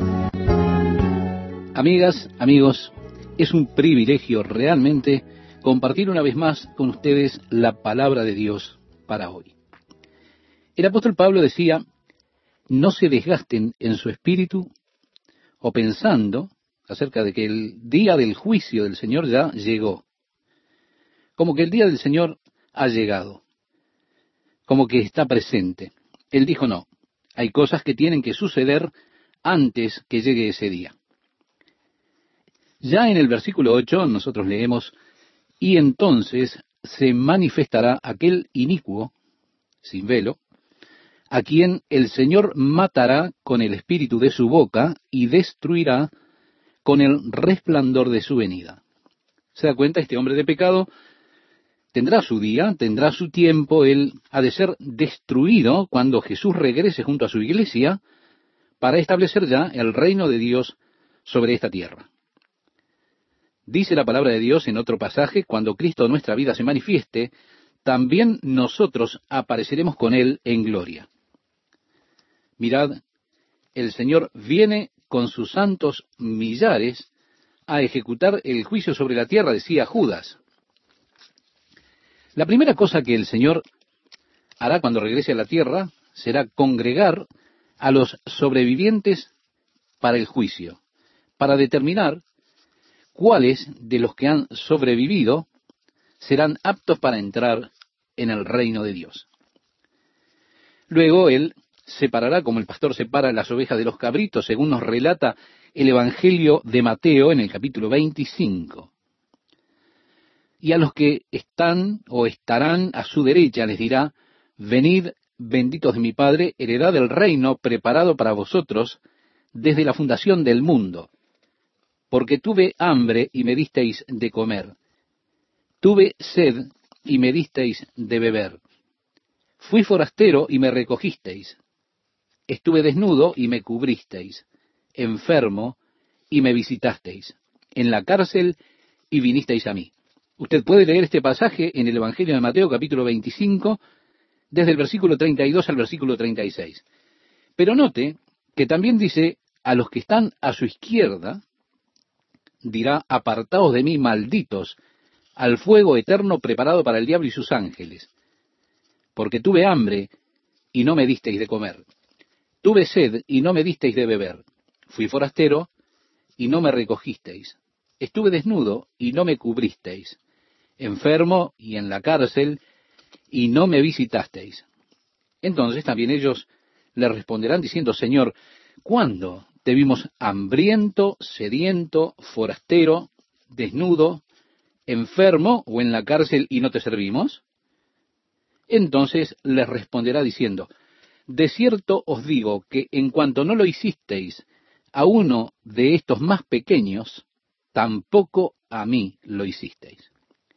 S2: Amigas, amigos, es un privilegio realmente compartir una vez más con ustedes la palabra de Dios para hoy. El apóstol Pablo decía, no se desgasten en su espíritu o pensando acerca de que el día del juicio del Señor ya llegó. Como que el día del Señor ha llegado, como que está presente. Él dijo no, hay cosas que tienen que suceder antes que llegue ese día. Ya en el versículo 8 nosotros leemos, y entonces se manifestará aquel inicuo, sin velo, a quien el Señor matará con el espíritu de su boca y destruirá con el resplandor de su venida. ¿Se da cuenta? Este hombre de pecado tendrá su día, tendrá su tiempo, él ha de ser destruido cuando Jesús regrese junto a su iglesia para establecer ya el reino de Dios sobre esta tierra. Dice la palabra de Dios en otro pasaje, cuando Cristo nuestra vida se manifieste, también nosotros apareceremos con Él en gloria. Mirad, el Señor viene con sus santos millares a ejecutar el juicio sobre la tierra, decía Judas. La primera cosa que el Señor hará cuando regrese a la tierra será congregar a los sobrevivientes para el juicio, para determinar cuáles de los que han sobrevivido serán aptos para entrar en el reino de Dios. Luego Él separará, como el pastor separa las ovejas de los cabritos, según nos relata el Evangelio de Mateo en el capítulo 25. Y a los que están o estarán a su derecha les dirá: venid, benditos de mi Padre, heredad del reino preparado para vosotros desde la fundación del mundo. Porque tuve hambre y me disteis de comer, tuve sed y me disteis de beber, fui forastero y me recogisteis, estuve desnudo y me cubristeis, enfermo y me visitasteis, en la cárcel y vinisteis a mí. Usted puede leer este pasaje en el Evangelio de Mateo capítulo 25, desde el versículo 32 al versículo 36. Pero note que también dice: a los que están a su izquierda, dirá: apartaos de mí, malditos, al fuego eterno preparado para el diablo y sus ángeles. Porque tuve hambre y no me disteis de comer, tuve sed y no me disteis de beber, fui forastero y no me recogisteis, estuve desnudo y no me cubristeis, enfermo y en la cárcel y no me visitasteis. Entonces también ellos le responderán diciendo: Señor, ¿cuándo te vimos hambriento, sediento, forastero, desnudo, enfermo o en la cárcel y no te servimos? Entonces les responderá diciendo: de cierto os digo que en cuanto no lo hicisteis a uno de estos más pequeños, tampoco a mí lo hicisteis.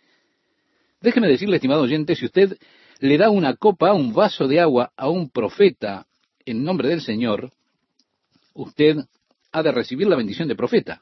S2: Déjeme decirle, estimado oyente, si usted le da una copa, un vaso de agua a un profeta en nombre del Señor, usted ha de recibir la bendición de profeta.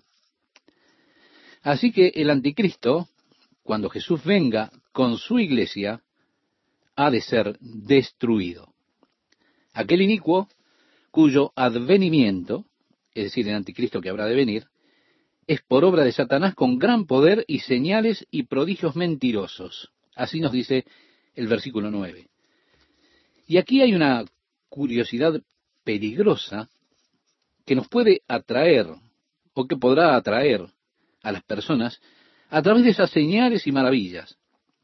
S2: Así que el anticristo, cuando Jesús venga con su iglesia, ha de ser destruido. Aquel inicuo cuyo advenimiento, es decir, el anticristo que habrá de venir, es por obra de Satanás con gran poder y señales y prodigios mentirosos. Así nos dice el versículo 9. Y aquí hay una curiosidad peligrosa que nos puede atraer, o que podrá atraer a las personas a través de esas señales y maravillas.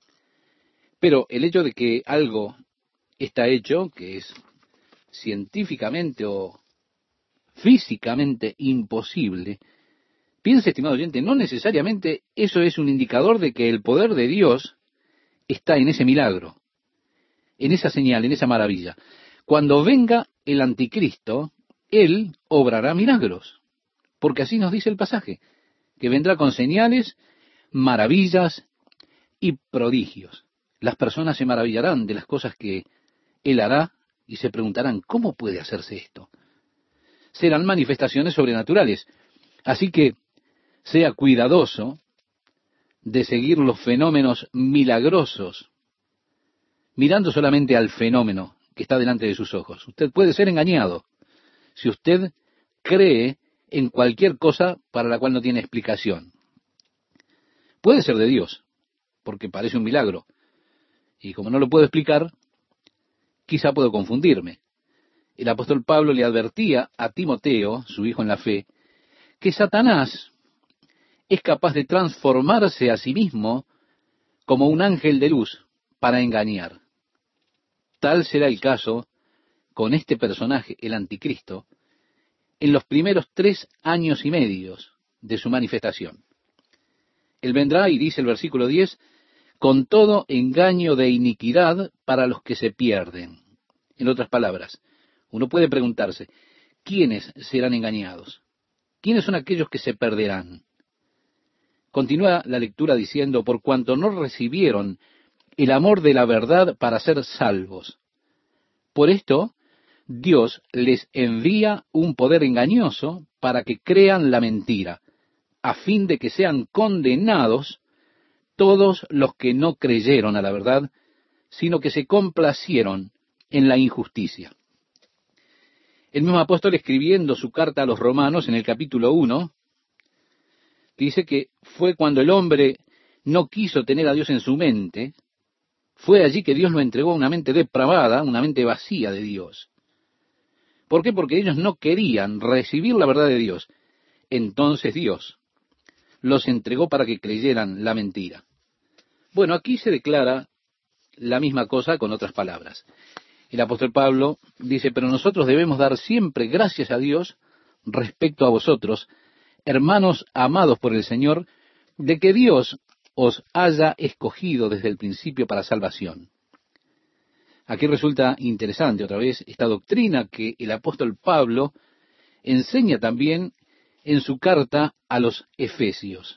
S2: Pero el hecho de que algo está hecho, que es científicamente o físicamente imposible, piense, estimado oyente, no necesariamente eso es un indicador de que el poder de Dios está en ese milagro, en esa señal, en esa maravilla. Cuando venga el anticristo, él obrará milagros, porque así nos dice el pasaje, que vendrá con señales, maravillas y prodigios. Las personas se maravillarán de las cosas que él hará y se preguntarán: ¿cómo puede hacerse esto? Serán manifestaciones sobrenaturales. Así que sea cuidadoso de seguir los fenómenos milagrosos, mirando solamente al fenómeno que está delante de sus ojos. Usted puede ser engañado si usted cree en cualquier cosa para la cual no tiene explicación. Puede ser de Dios, porque parece un milagro, y como no lo puedo explicar, quizá puedo confundirme. El apóstol Pablo le advertía a Timoteo, su hijo en la fe, que Satanás es capaz de transformarse a sí mismo como un ángel de luz para engañar. Tal será el caso con este personaje, el anticristo, en los primeros 3 años y medio de su manifestación. Él vendrá, y dice el versículo 10, con todo engaño de iniquidad para los que se pierden. En otras palabras, uno puede preguntarse: ¿quiénes serán engañados? ¿Quiénes son aquellos que se perderán? Continúa la lectura diciendo: por cuanto no recibieron el amor de la verdad para ser salvos. Por esto, Dios les envía un poder engañoso para que crean la mentira, a fin de que sean condenados todos los que no creyeron a la verdad, sino que se complacieron en la injusticia. El mismo apóstol, escribiendo su carta a los romanos en el capítulo 1, dice que fue cuando el hombre no quiso tener a Dios en su mente, fue allí que Dios lo entregó a una mente depravada, una mente vacía de Dios. ¿Por qué? Porque ellos no querían recibir la verdad de Dios. Entonces Dios los entregó para que creyeran la mentira. Bueno, aquí se declara la misma cosa con otras palabras. El apóstol Pablo dice, pero nosotros debemos dar siempre gracias a Dios respecto a vosotros, hermanos amados por el Señor, de que Dios os haya escogido desde el principio para salvación. Aquí resulta interesante otra vez esta doctrina que el apóstol Pablo enseña también en su carta a los Efesios.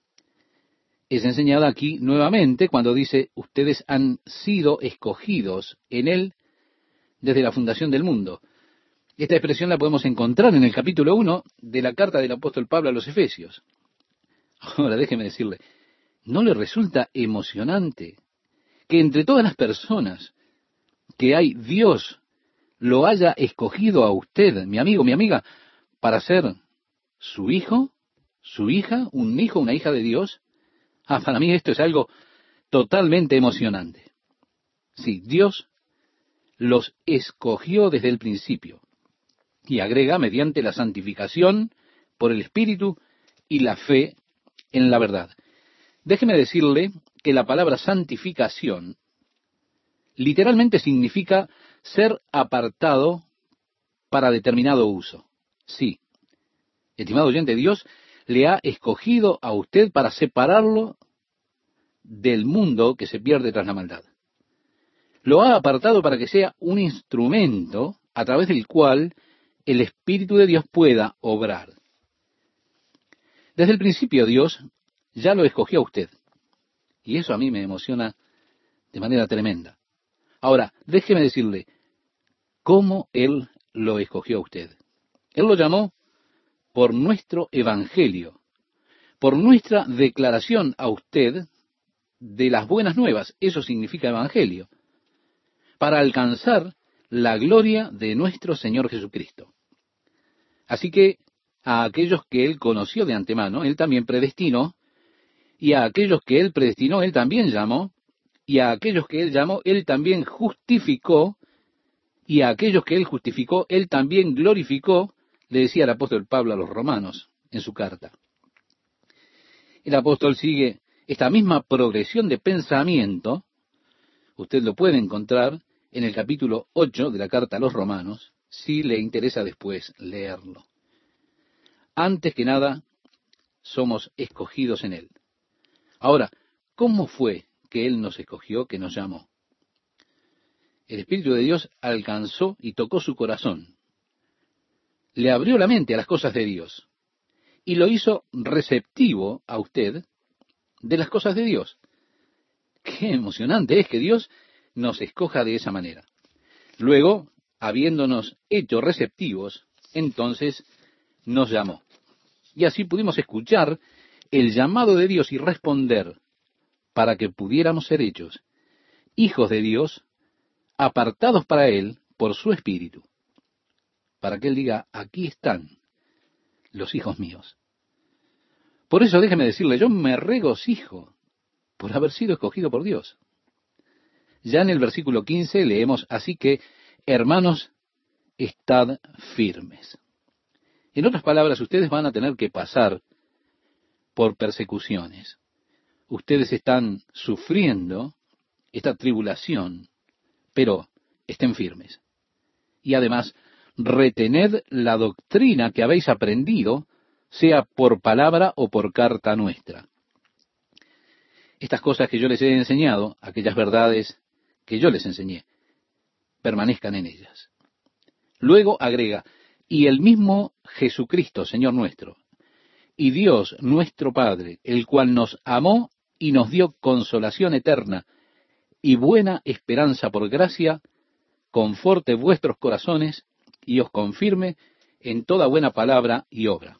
S2: Es enseñada aquí nuevamente cuando dice, ustedes han sido escogidos en Él desde la fundación del mundo. Esta expresión la podemos encontrar en el capítulo 1 de la carta del apóstol Pablo a los Efesios. Ahora déjeme decirle, ¿no le resulta emocionante que entre todas las personas que hay, Dios lo haya escogido a usted, mi amigo, mi amiga, para ser su hijo, su hija, un hijo, una hija de Dios? Para mí esto es algo totalmente emocionante. Sí, Dios los escogió desde el principio. Y agrega, mediante la santificación por el Espíritu y la fe en la verdad. Déjeme decirle que la palabra santificación literalmente significa ser apartado para determinado uso. Sí, estimado oyente, Dios le ha escogido a usted para separarlo del mundo que se pierde tras la maldad. Lo ha apartado para que sea un instrumento a través del cual el Espíritu de Dios pueda obrar. Desde el principio Dios ya lo escogió a usted. Y eso a mí me emociona de manera tremenda. Ahora, déjeme decirle cómo Él lo escogió a usted. Él lo llamó por nuestro evangelio, por nuestra declaración a usted de las buenas nuevas. Eso significa evangelio. Para alcanzar la gloria de nuestro Señor Jesucristo. Así que a aquellos que Él conoció de antemano, Él también predestinó, y a aquellos que Él predestinó, Él también llamó, y a aquellos que Él llamó, Él también justificó, y a aquellos que Él justificó, Él también glorificó, le decía el apóstol Pablo a los romanos en su carta. El apóstol sigue esta misma progresión de pensamiento, usted lo puede encontrar en el capítulo 8 de la carta a los romanos, si le interesa después leerlo. Antes que nada, somos escogidos en Él. Ahora, ¿cómo fue que Él nos escogió, que nos llamó? El Espíritu de Dios alcanzó y tocó su corazón. Le abrió la mente a las cosas de Dios. Y lo hizo receptivo a usted de las cosas de Dios. Qué emocionante es que Dios nos escoja de esa manera. Luego, habiéndonos hecho receptivos, entonces nos llamó. Y así pudimos escuchar el llamado de Dios y responder para que pudiéramos ser hechos hijos de Dios, apartados para Él por su Espíritu. Para que Él diga, aquí están los hijos míos. Por eso déjeme decirle, yo me regocijo por haber sido escogido por Dios. Ya en el versículo 15 leemos, así que, hermanos, estad firmes. En otras palabras, ustedes van a tener que pasar por persecuciones. Ustedes están sufriendo esta tribulación, pero estén firmes. Y además, retened la doctrina que habéis aprendido, sea por palabra o por carta nuestra. Estas cosas que yo les he enseñado, aquellas verdades que yo les enseñé, permanezcan en ellas. Luego agrega, y el mismo Jesucristo, Señor nuestro, y Dios nuestro Padre, el cual nos amó y nos dio consolación eterna y buena esperanza por gracia, conforte vuestros corazones y os confirme en toda buena palabra y obra.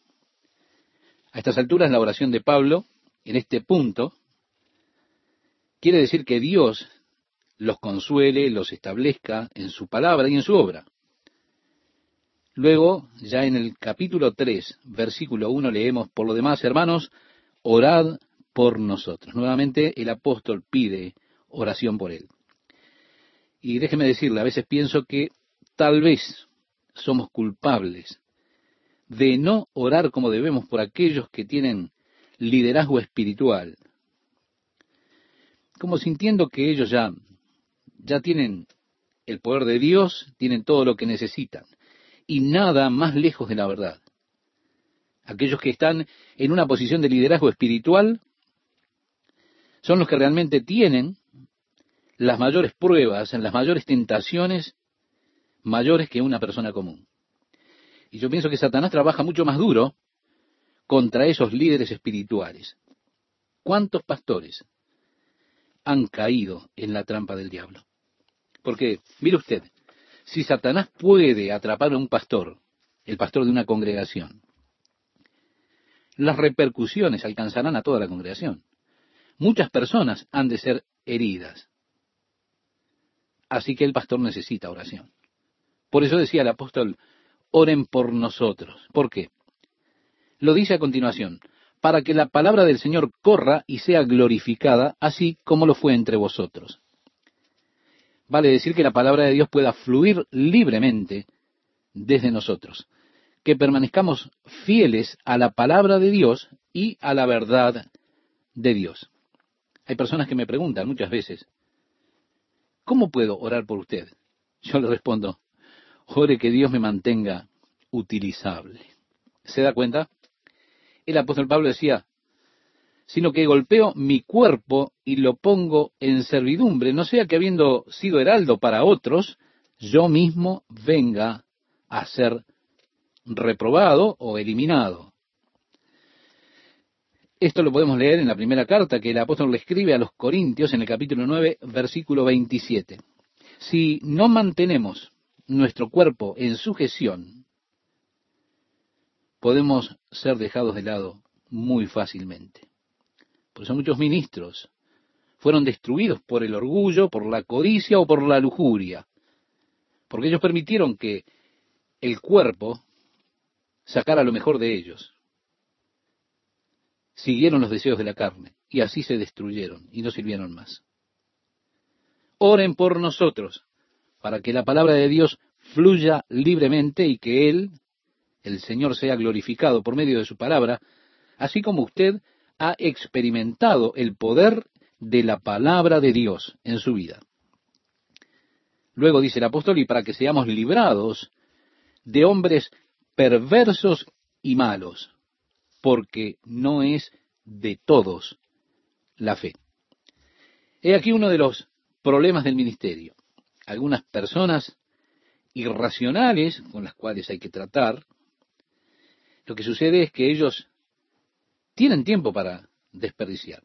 S2: A estas alturas la oración de Pablo, en este punto, quiere decir que Dios los consuele, los establezca en su palabra y en su obra. Luego, ya en el capítulo 3, versículo 1, leemos, por lo demás, hermanos, orad por nosotros. Nuevamente el apóstol pide oración por él. Y déjeme decirle, a veces pienso que tal vez somos culpables de no orar como debemos por aquellos que tienen liderazgo espiritual, como sintiendo que ellos ya tienen el poder de Dios, tienen todo lo que necesitan, y nada más lejos de la verdad. Aquellos que están en una posición de liderazgo espiritual son los que realmente tienen las mayores pruebas, las mayores tentaciones, mayores que una persona común. Y yo pienso que Satanás trabaja mucho más duro contra esos líderes espirituales. ¿Cuántos pastores han caído en la trampa del diablo? Porque, mire usted, si Satanás puede atrapar a un pastor, el pastor de una congregación, las repercusiones alcanzarán a toda la congregación. Muchas personas han de ser heridas. Así que el pastor necesita oración. Por eso decía el apóstol, oren por nosotros. ¿Por qué? Lo dice a continuación, para que la palabra del Señor corra y sea glorificada, así como lo fue entre vosotros. Vale decir que la palabra de Dios pueda fluir libremente desde nosotros, que permanezcamos fieles a la palabra de Dios y a la verdad de Dios. Hay personas que me preguntan muchas veces, ¿cómo puedo orar por usted? Yo le respondo, ore que Dios me mantenga utilizable. ¿Se da cuenta? El apóstol Pablo decía, sino que golpeo mi cuerpo y lo pongo en servidumbre, no sea que habiendo sido heraldo para otros, yo mismo venga a ser reprobado o eliminado. Esto lo podemos leer en la primera carta que el apóstol le escribe a los Corintios en el capítulo 9, versículo 27. Si no mantenemos nuestro cuerpo en sujeción, podemos ser dejados de lado muy fácilmente. Por eso muchos ministros fueron destruidos por el orgullo, por la codicia o por la lujuria, porque ellos permitieron que el cuerpo sacara lo mejor de ellos. Siguieron los deseos de la carne y así se destruyeron y no sirvieron más. Oren por nosotros para que la palabra de Dios fluya libremente y que Él, el Señor, sea glorificado por medio de su palabra, así como usted ha experimentado el poder de la palabra de Dios en su vida. Luego dice el apóstol, y para que seamos librados de hombres perversos y malos, porque no es de todos la fe. He aquí uno de los problemas del ministerio. Algunas personas irracionales con las cuales hay que tratar, lo que sucede es que ellos tienen tiempo para desperdiciar.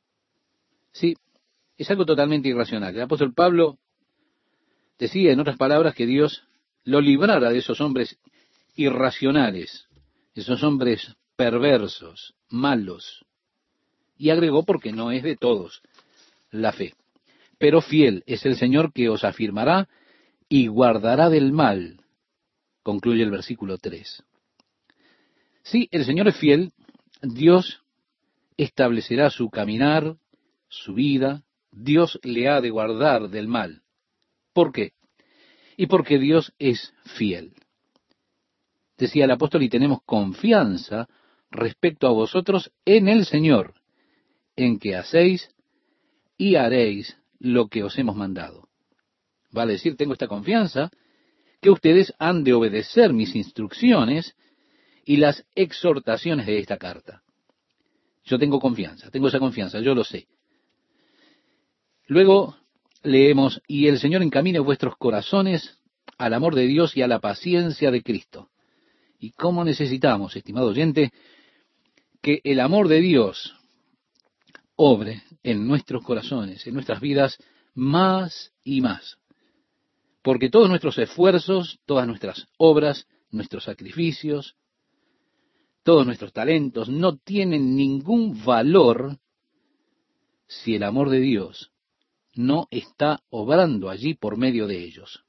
S2: Sí, es algo totalmente irracional. El apóstol Pablo decía, en otras palabras, que Dios lo librara de esos hombres irracionales, esos hombres perversos, malos. Y agregó, porque no es de todos la fe. Pero fiel es el Señor que os afirmará y guardará del mal, concluye el versículo 3. Sí, el Señor es fiel, Dios establecerá su caminar, su vida, Dios le ha de guardar del mal. ¿Por qué? Y porque Dios es fiel. Decía el apóstol, y tenemos confianza respecto a vosotros en el Señor, en que hacéis y haréis lo que os hemos mandado. Vale decir, tengo esta confianza, que ustedes han de obedecer mis instrucciones y las exhortaciones de esta carta. Yo tengo confianza, tengo esa confianza, yo lo sé. Luego leemos, y el Señor encamine vuestros corazones al amor de Dios y a la paciencia de Cristo. Y cómo necesitamos, estimado oyente, que el amor de Dios obre en nuestros corazones, en nuestras vidas, más y más. Porque todos nuestros esfuerzos, todas nuestras obras, nuestros sacrificios, todos nuestros talentos no tienen ningún valor si el amor de Dios no está obrando allí por medio de ellos.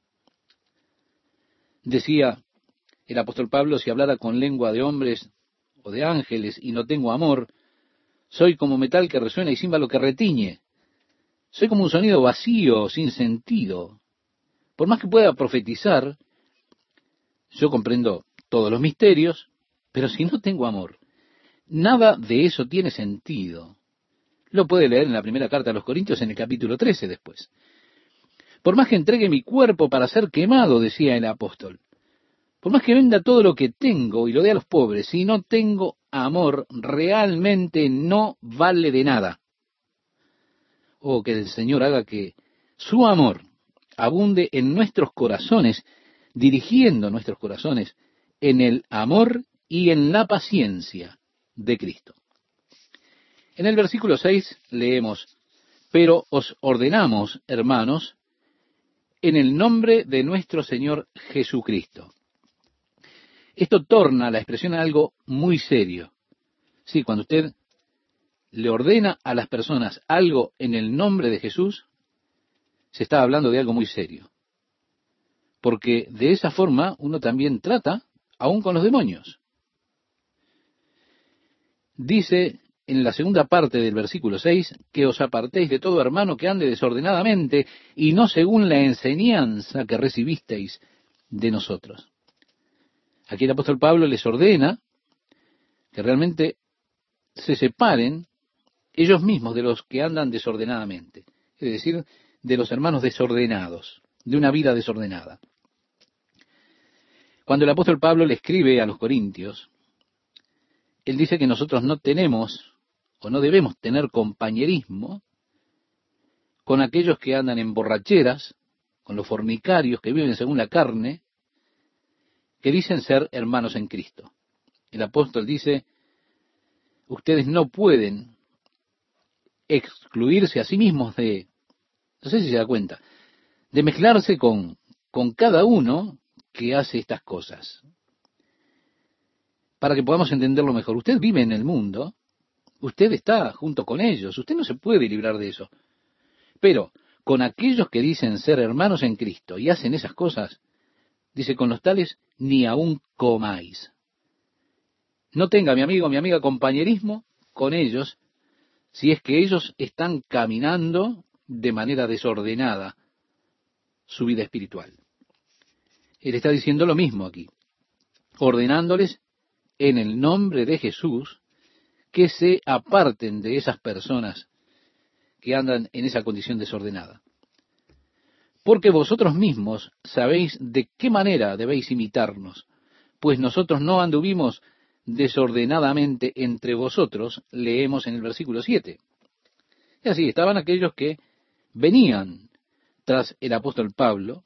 S2: Decía el apóstol Pablo, si hablara con lengua de hombres o de ángeles y no tengo amor, soy como metal que resuena y címbalo que retiñe. Soy como un sonido vacío, sin sentido. Por más que pueda profetizar, yo comprendo todos los misterios, pero si no tengo amor, nada de eso tiene sentido. Lo puede leer en la primera carta a los Corintios en el capítulo 13 después. Por más que entregue mi cuerpo para ser quemado, decía el apóstol, por más que venda todo lo que tengo y lo dé a los pobres, si no tengo amor, realmente no vale de nada. Oh, que el Señor haga que su amor abunde en nuestros corazones, dirigiendo nuestros corazones en el amor y en la paciencia de Cristo. En el versículo 6 leemos, pero os ordenamos, hermanos, en el nombre de nuestro Señor Jesucristo. Esto torna la expresión a algo muy serio. Sí, cuando usted le ordena a las personas algo en el nombre de Jesús, se está hablando de algo muy serio. Porque de esa forma uno también trata aún con los demonios. Dice en la segunda parte del versículo 6, que os apartéis de todo hermano que ande desordenadamente y no según la enseñanza que recibisteis de nosotros. Aquí el apóstol Pablo les ordena que realmente se separen ellos mismos de los que andan desordenadamente, es decir, de los hermanos desordenados, de una vida desordenada. Cuando el apóstol Pablo le escribe a los Corintios, él dice que nosotros no tenemos o no debemos tener compañerismo con aquellos que andan en borracheras, con los fornicarios que viven según la carne, que dicen ser hermanos en Cristo. El apóstol dice, ustedes no pueden excluirse a sí mismos de, no sé si se da cuenta, de mezclarse con cada uno que hace estas cosas. Para que podamos entenderlo mejor, usted vive en el mundo, usted está junto con ellos, usted no se puede librar de eso. Pero con aquellos que dicen ser hermanos en Cristo y hacen esas cosas, dice, con los tales ni aun comáis. No tenga, mi amigo, mi amiga, compañerismo con ellos si es que ellos están caminando de manera desordenada su vida espiritual. Él está diciendo lo mismo aquí, ordenándoles en el nombre de Jesús que se aparten de esas personas que andan en esa condición desordenada. Porque vosotros mismos sabéis de qué manera debéis imitarnos, pues nosotros no anduvimos desordenadamente entre vosotros, leemos en el versículo 7. Y así estaban aquellos que venían tras el apóstol Pablo,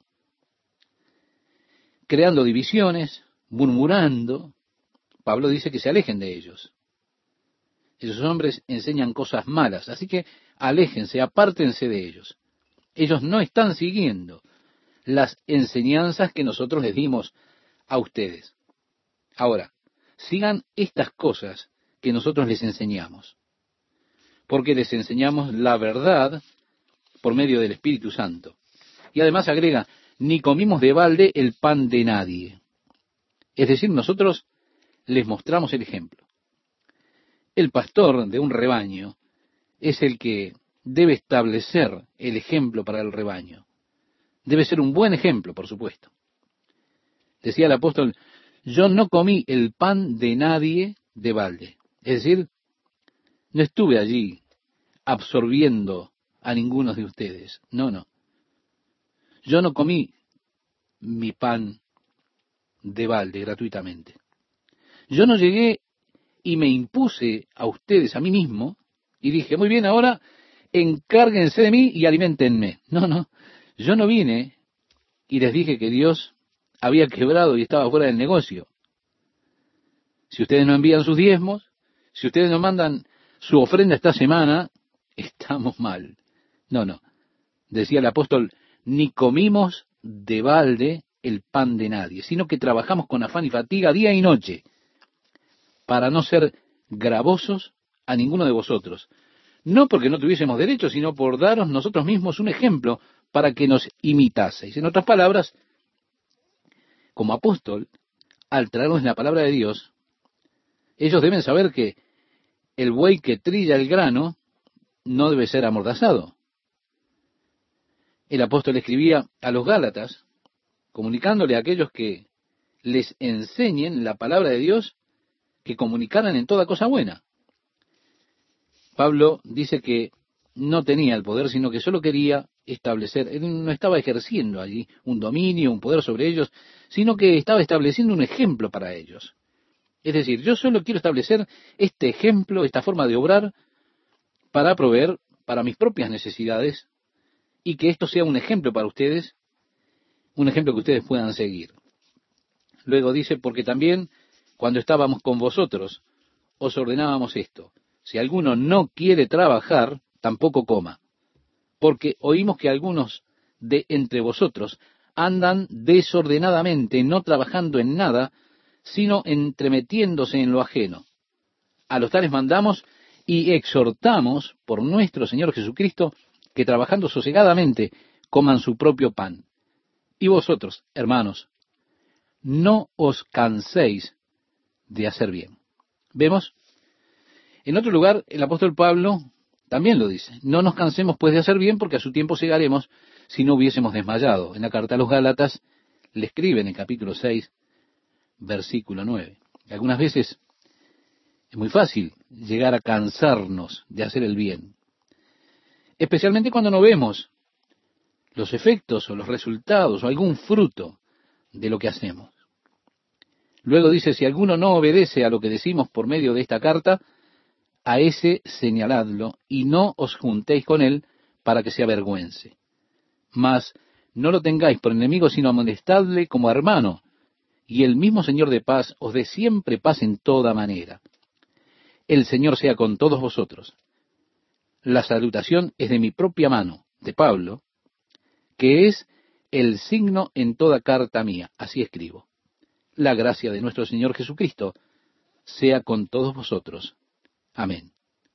S2: creando divisiones, murmurando. Pablo dice que se alejen de ellos. Esos hombres enseñan cosas malas, así que aléjense, apártense de ellos. Ellos no están siguiendo las enseñanzas que nosotros les dimos a ustedes. Ahora, sigan estas cosas que nosotros les enseñamos, porque les enseñamos la verdad por medio del Espíritu Santo. Y además agrega, ni comimos de balde el pan de nadie. Es decir, nosotros les mostramos el ejemplo. El pastor de un rebaño es el que debe establecer el ejemplo para el rebaño. Debe ser un buen ejemplo, por supuesto. Decía el apóstol, yo no comí el pan de nadie de balde. Es decir, no estuve allí absorbiendo a ninguno de ustedes. No, no. Yo no comí mi pan de balde gratuitamente. Yo no llegué y me impuse a ustedes, a mí mismo, y dije, muy bien, ahora encárguense de mí y aliméntenme. No, no. Yo no vine y les dije que Dios había quebrado y estaba fuera del negocio. Si ustedes no envían sus diezmos, si ustedes no mandan su ofrenda esta semana, estamos mal. No, no. Decía el apóstol, ni comimos de balde el pan de nadie, sino que trabajamos con afán y fatiga día y noche, para no ser gravosos a ninguno de vosotros. No porque no tuviésemos derecho, sino por daros nosotros mismos un ejemplo para que nos imitaseis. En otras palabras, como apóstol, al traernos la palabra de Dios, ellos deben saber que el buey que trilla el grano no debe ser amordazado. El apóstol escribía a los Gálatas, comunicándole a aquellos que les enseñen la palabra de Dios, que comunicaran en toda cosa buena. Pablo dice que no tenía el poder, sino que solo quería establecer, él no estaba ejerciendo allí un dominio, un poder sobre ellos, sino que estaba estableciendo un ejemplo para ellos. Es decir, yo solo quiero establecer este ejemplo, esta forma de obrar, para proveer para mis propias necesidades, y que esto sea un ejemplo para ustedes, un ejemplo que ustedes puedan seguir. Luego dice, porque también cuando estábamos con vosotros, os ordenábamos esto: si alguno no quiere trabajar, tampoco coma, porque oímos que algunos de entre vosotros andan desordenadamente, no trabajando en nada, sino entremetiéndose en lo ajeno. A los tales mandamos y exhortamos por nuestro Señor Jesucristo que trabajando sosegadamente coman su propio pan. Y vosotros, hermanos, no os canséis de hacer bien. ¿Vemos? En otro lugar, el apóstol Pablo también lo dice: no nos cansemos pues de hacer bien, porque a su tiempo segaremos si no hubiésemos desmayado. En la carta a los Gálatas le escribe en el capítulo 6, versículo 9. Algunas veces es muy fácil llegar a cansarnos de hacer el bien, especialmente cuando no vemos los efectos o los resultados o algún fruto de lo que hacemos. Luego dice: si alguno no obedece a lo que decimos por medio de esta carta, a ese señaladlo y no os juntéis con él para que se avergüence. Mas no lo tengáis por enemigo, sino amonestadle como hermano, y el mismo Señor de paz os dé siempre paz en toda manera. El Señor sea con todos vosotros. La salutación es de mi propia mano, de Pablo, que es el signo en toda carta mía. Así escribo. La gracia de nuestro Señor Jesucristo sea con todos vosotros. Amén.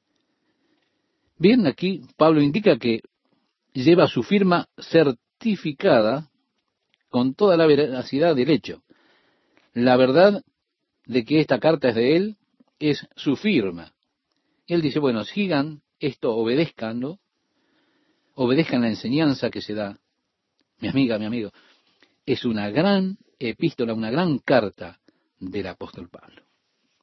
S2: Bien, aquí Pablo indica que lleva su firma certificada con toda la veracidad del hecho. La verdad de que esta carta es de él es su firma. Él dice, bueno, sigan esto, obedézcanlo, obedezcan la enseñanza que se da. Mi amiga, mi amigo, es una gran epístola, una gran carta del apóstol Pablo.